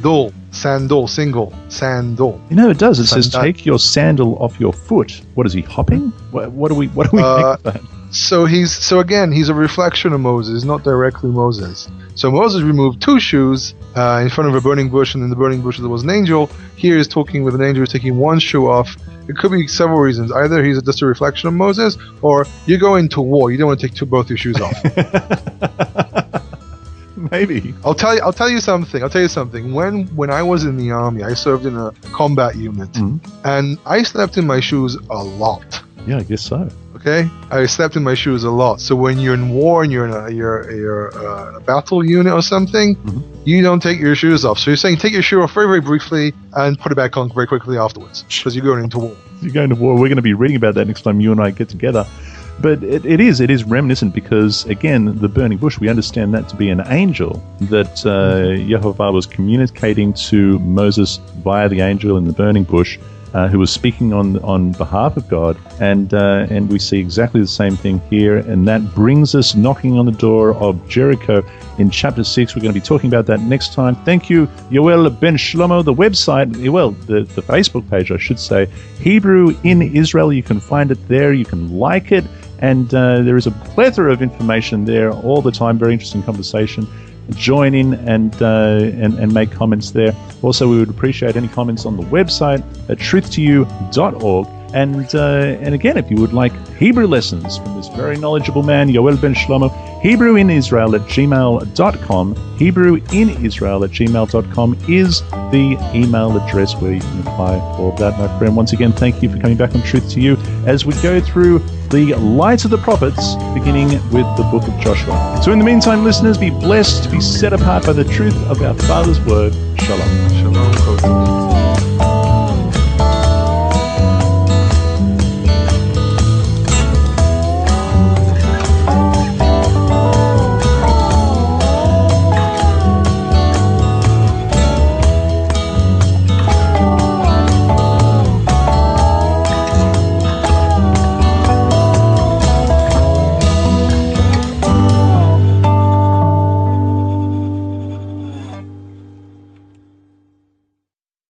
Sandal, single, sandal. You know, it does. It says, take your sandal off your foot. What is he, hopping? What do we think of that? So again, he's a reflection of Moses, not directly Moses. So Moses removed 2 shoes in front of a burning bush, and in the burning bush there was an angel. Here he's talking with an angel who's taking 1 shoe off. It could be several reasons. Either he's just a reflection of Moses, or you go into war, you don't want to take both your shoes off. Maybe. I'll tell you something. When I was in the army, I served in a combat unit, and I slept in my shoes a lot. Yeah, I guess so. Okay, I slept in my shoes a lot. So when you're in war and you're in a battle unit or something, you don't take your shoes off. So you're saying take your shoe off very, very briefly and put it back on very quickly afterwards, because you're going into war. You're going to war. We're going to be reading about that next time you and I get together. But it is reminiscent because, again, the burning bush, we understand that to be an angel that Yehovah was communicating to Moses via the angel in the burning bush, who was speaking on behalf of God, and we see exactly the same thing here, and that brings us knocking on the door of Jericho in chapter 6. We're going to be talking about that next time. Thank you, Yoel Ben Shlomo. The website, the Facebook page, I should say, Hebrew in Israel. You can find it there. You can like it, and there is a plethora of information there all the time. Very interesting conversation. Join in and make comments there. Also, we would appreciate any comments on the website at truth2you.org. And again, if you would like Hebrew lessons from this very knowledgeable man, Yoel Ben Shlomo, HebrewInIsrael@gmail.com. HebrewInIsrael@gmail.com is the email address where you can apply for that, my friend. Once again, thank you for coming back on Truth to You as we go through the light of the prophets, beginning with the book of Joshua. So in the meantime, listeners, be blessed, be set apart by the truth of our Father's word. Shalom.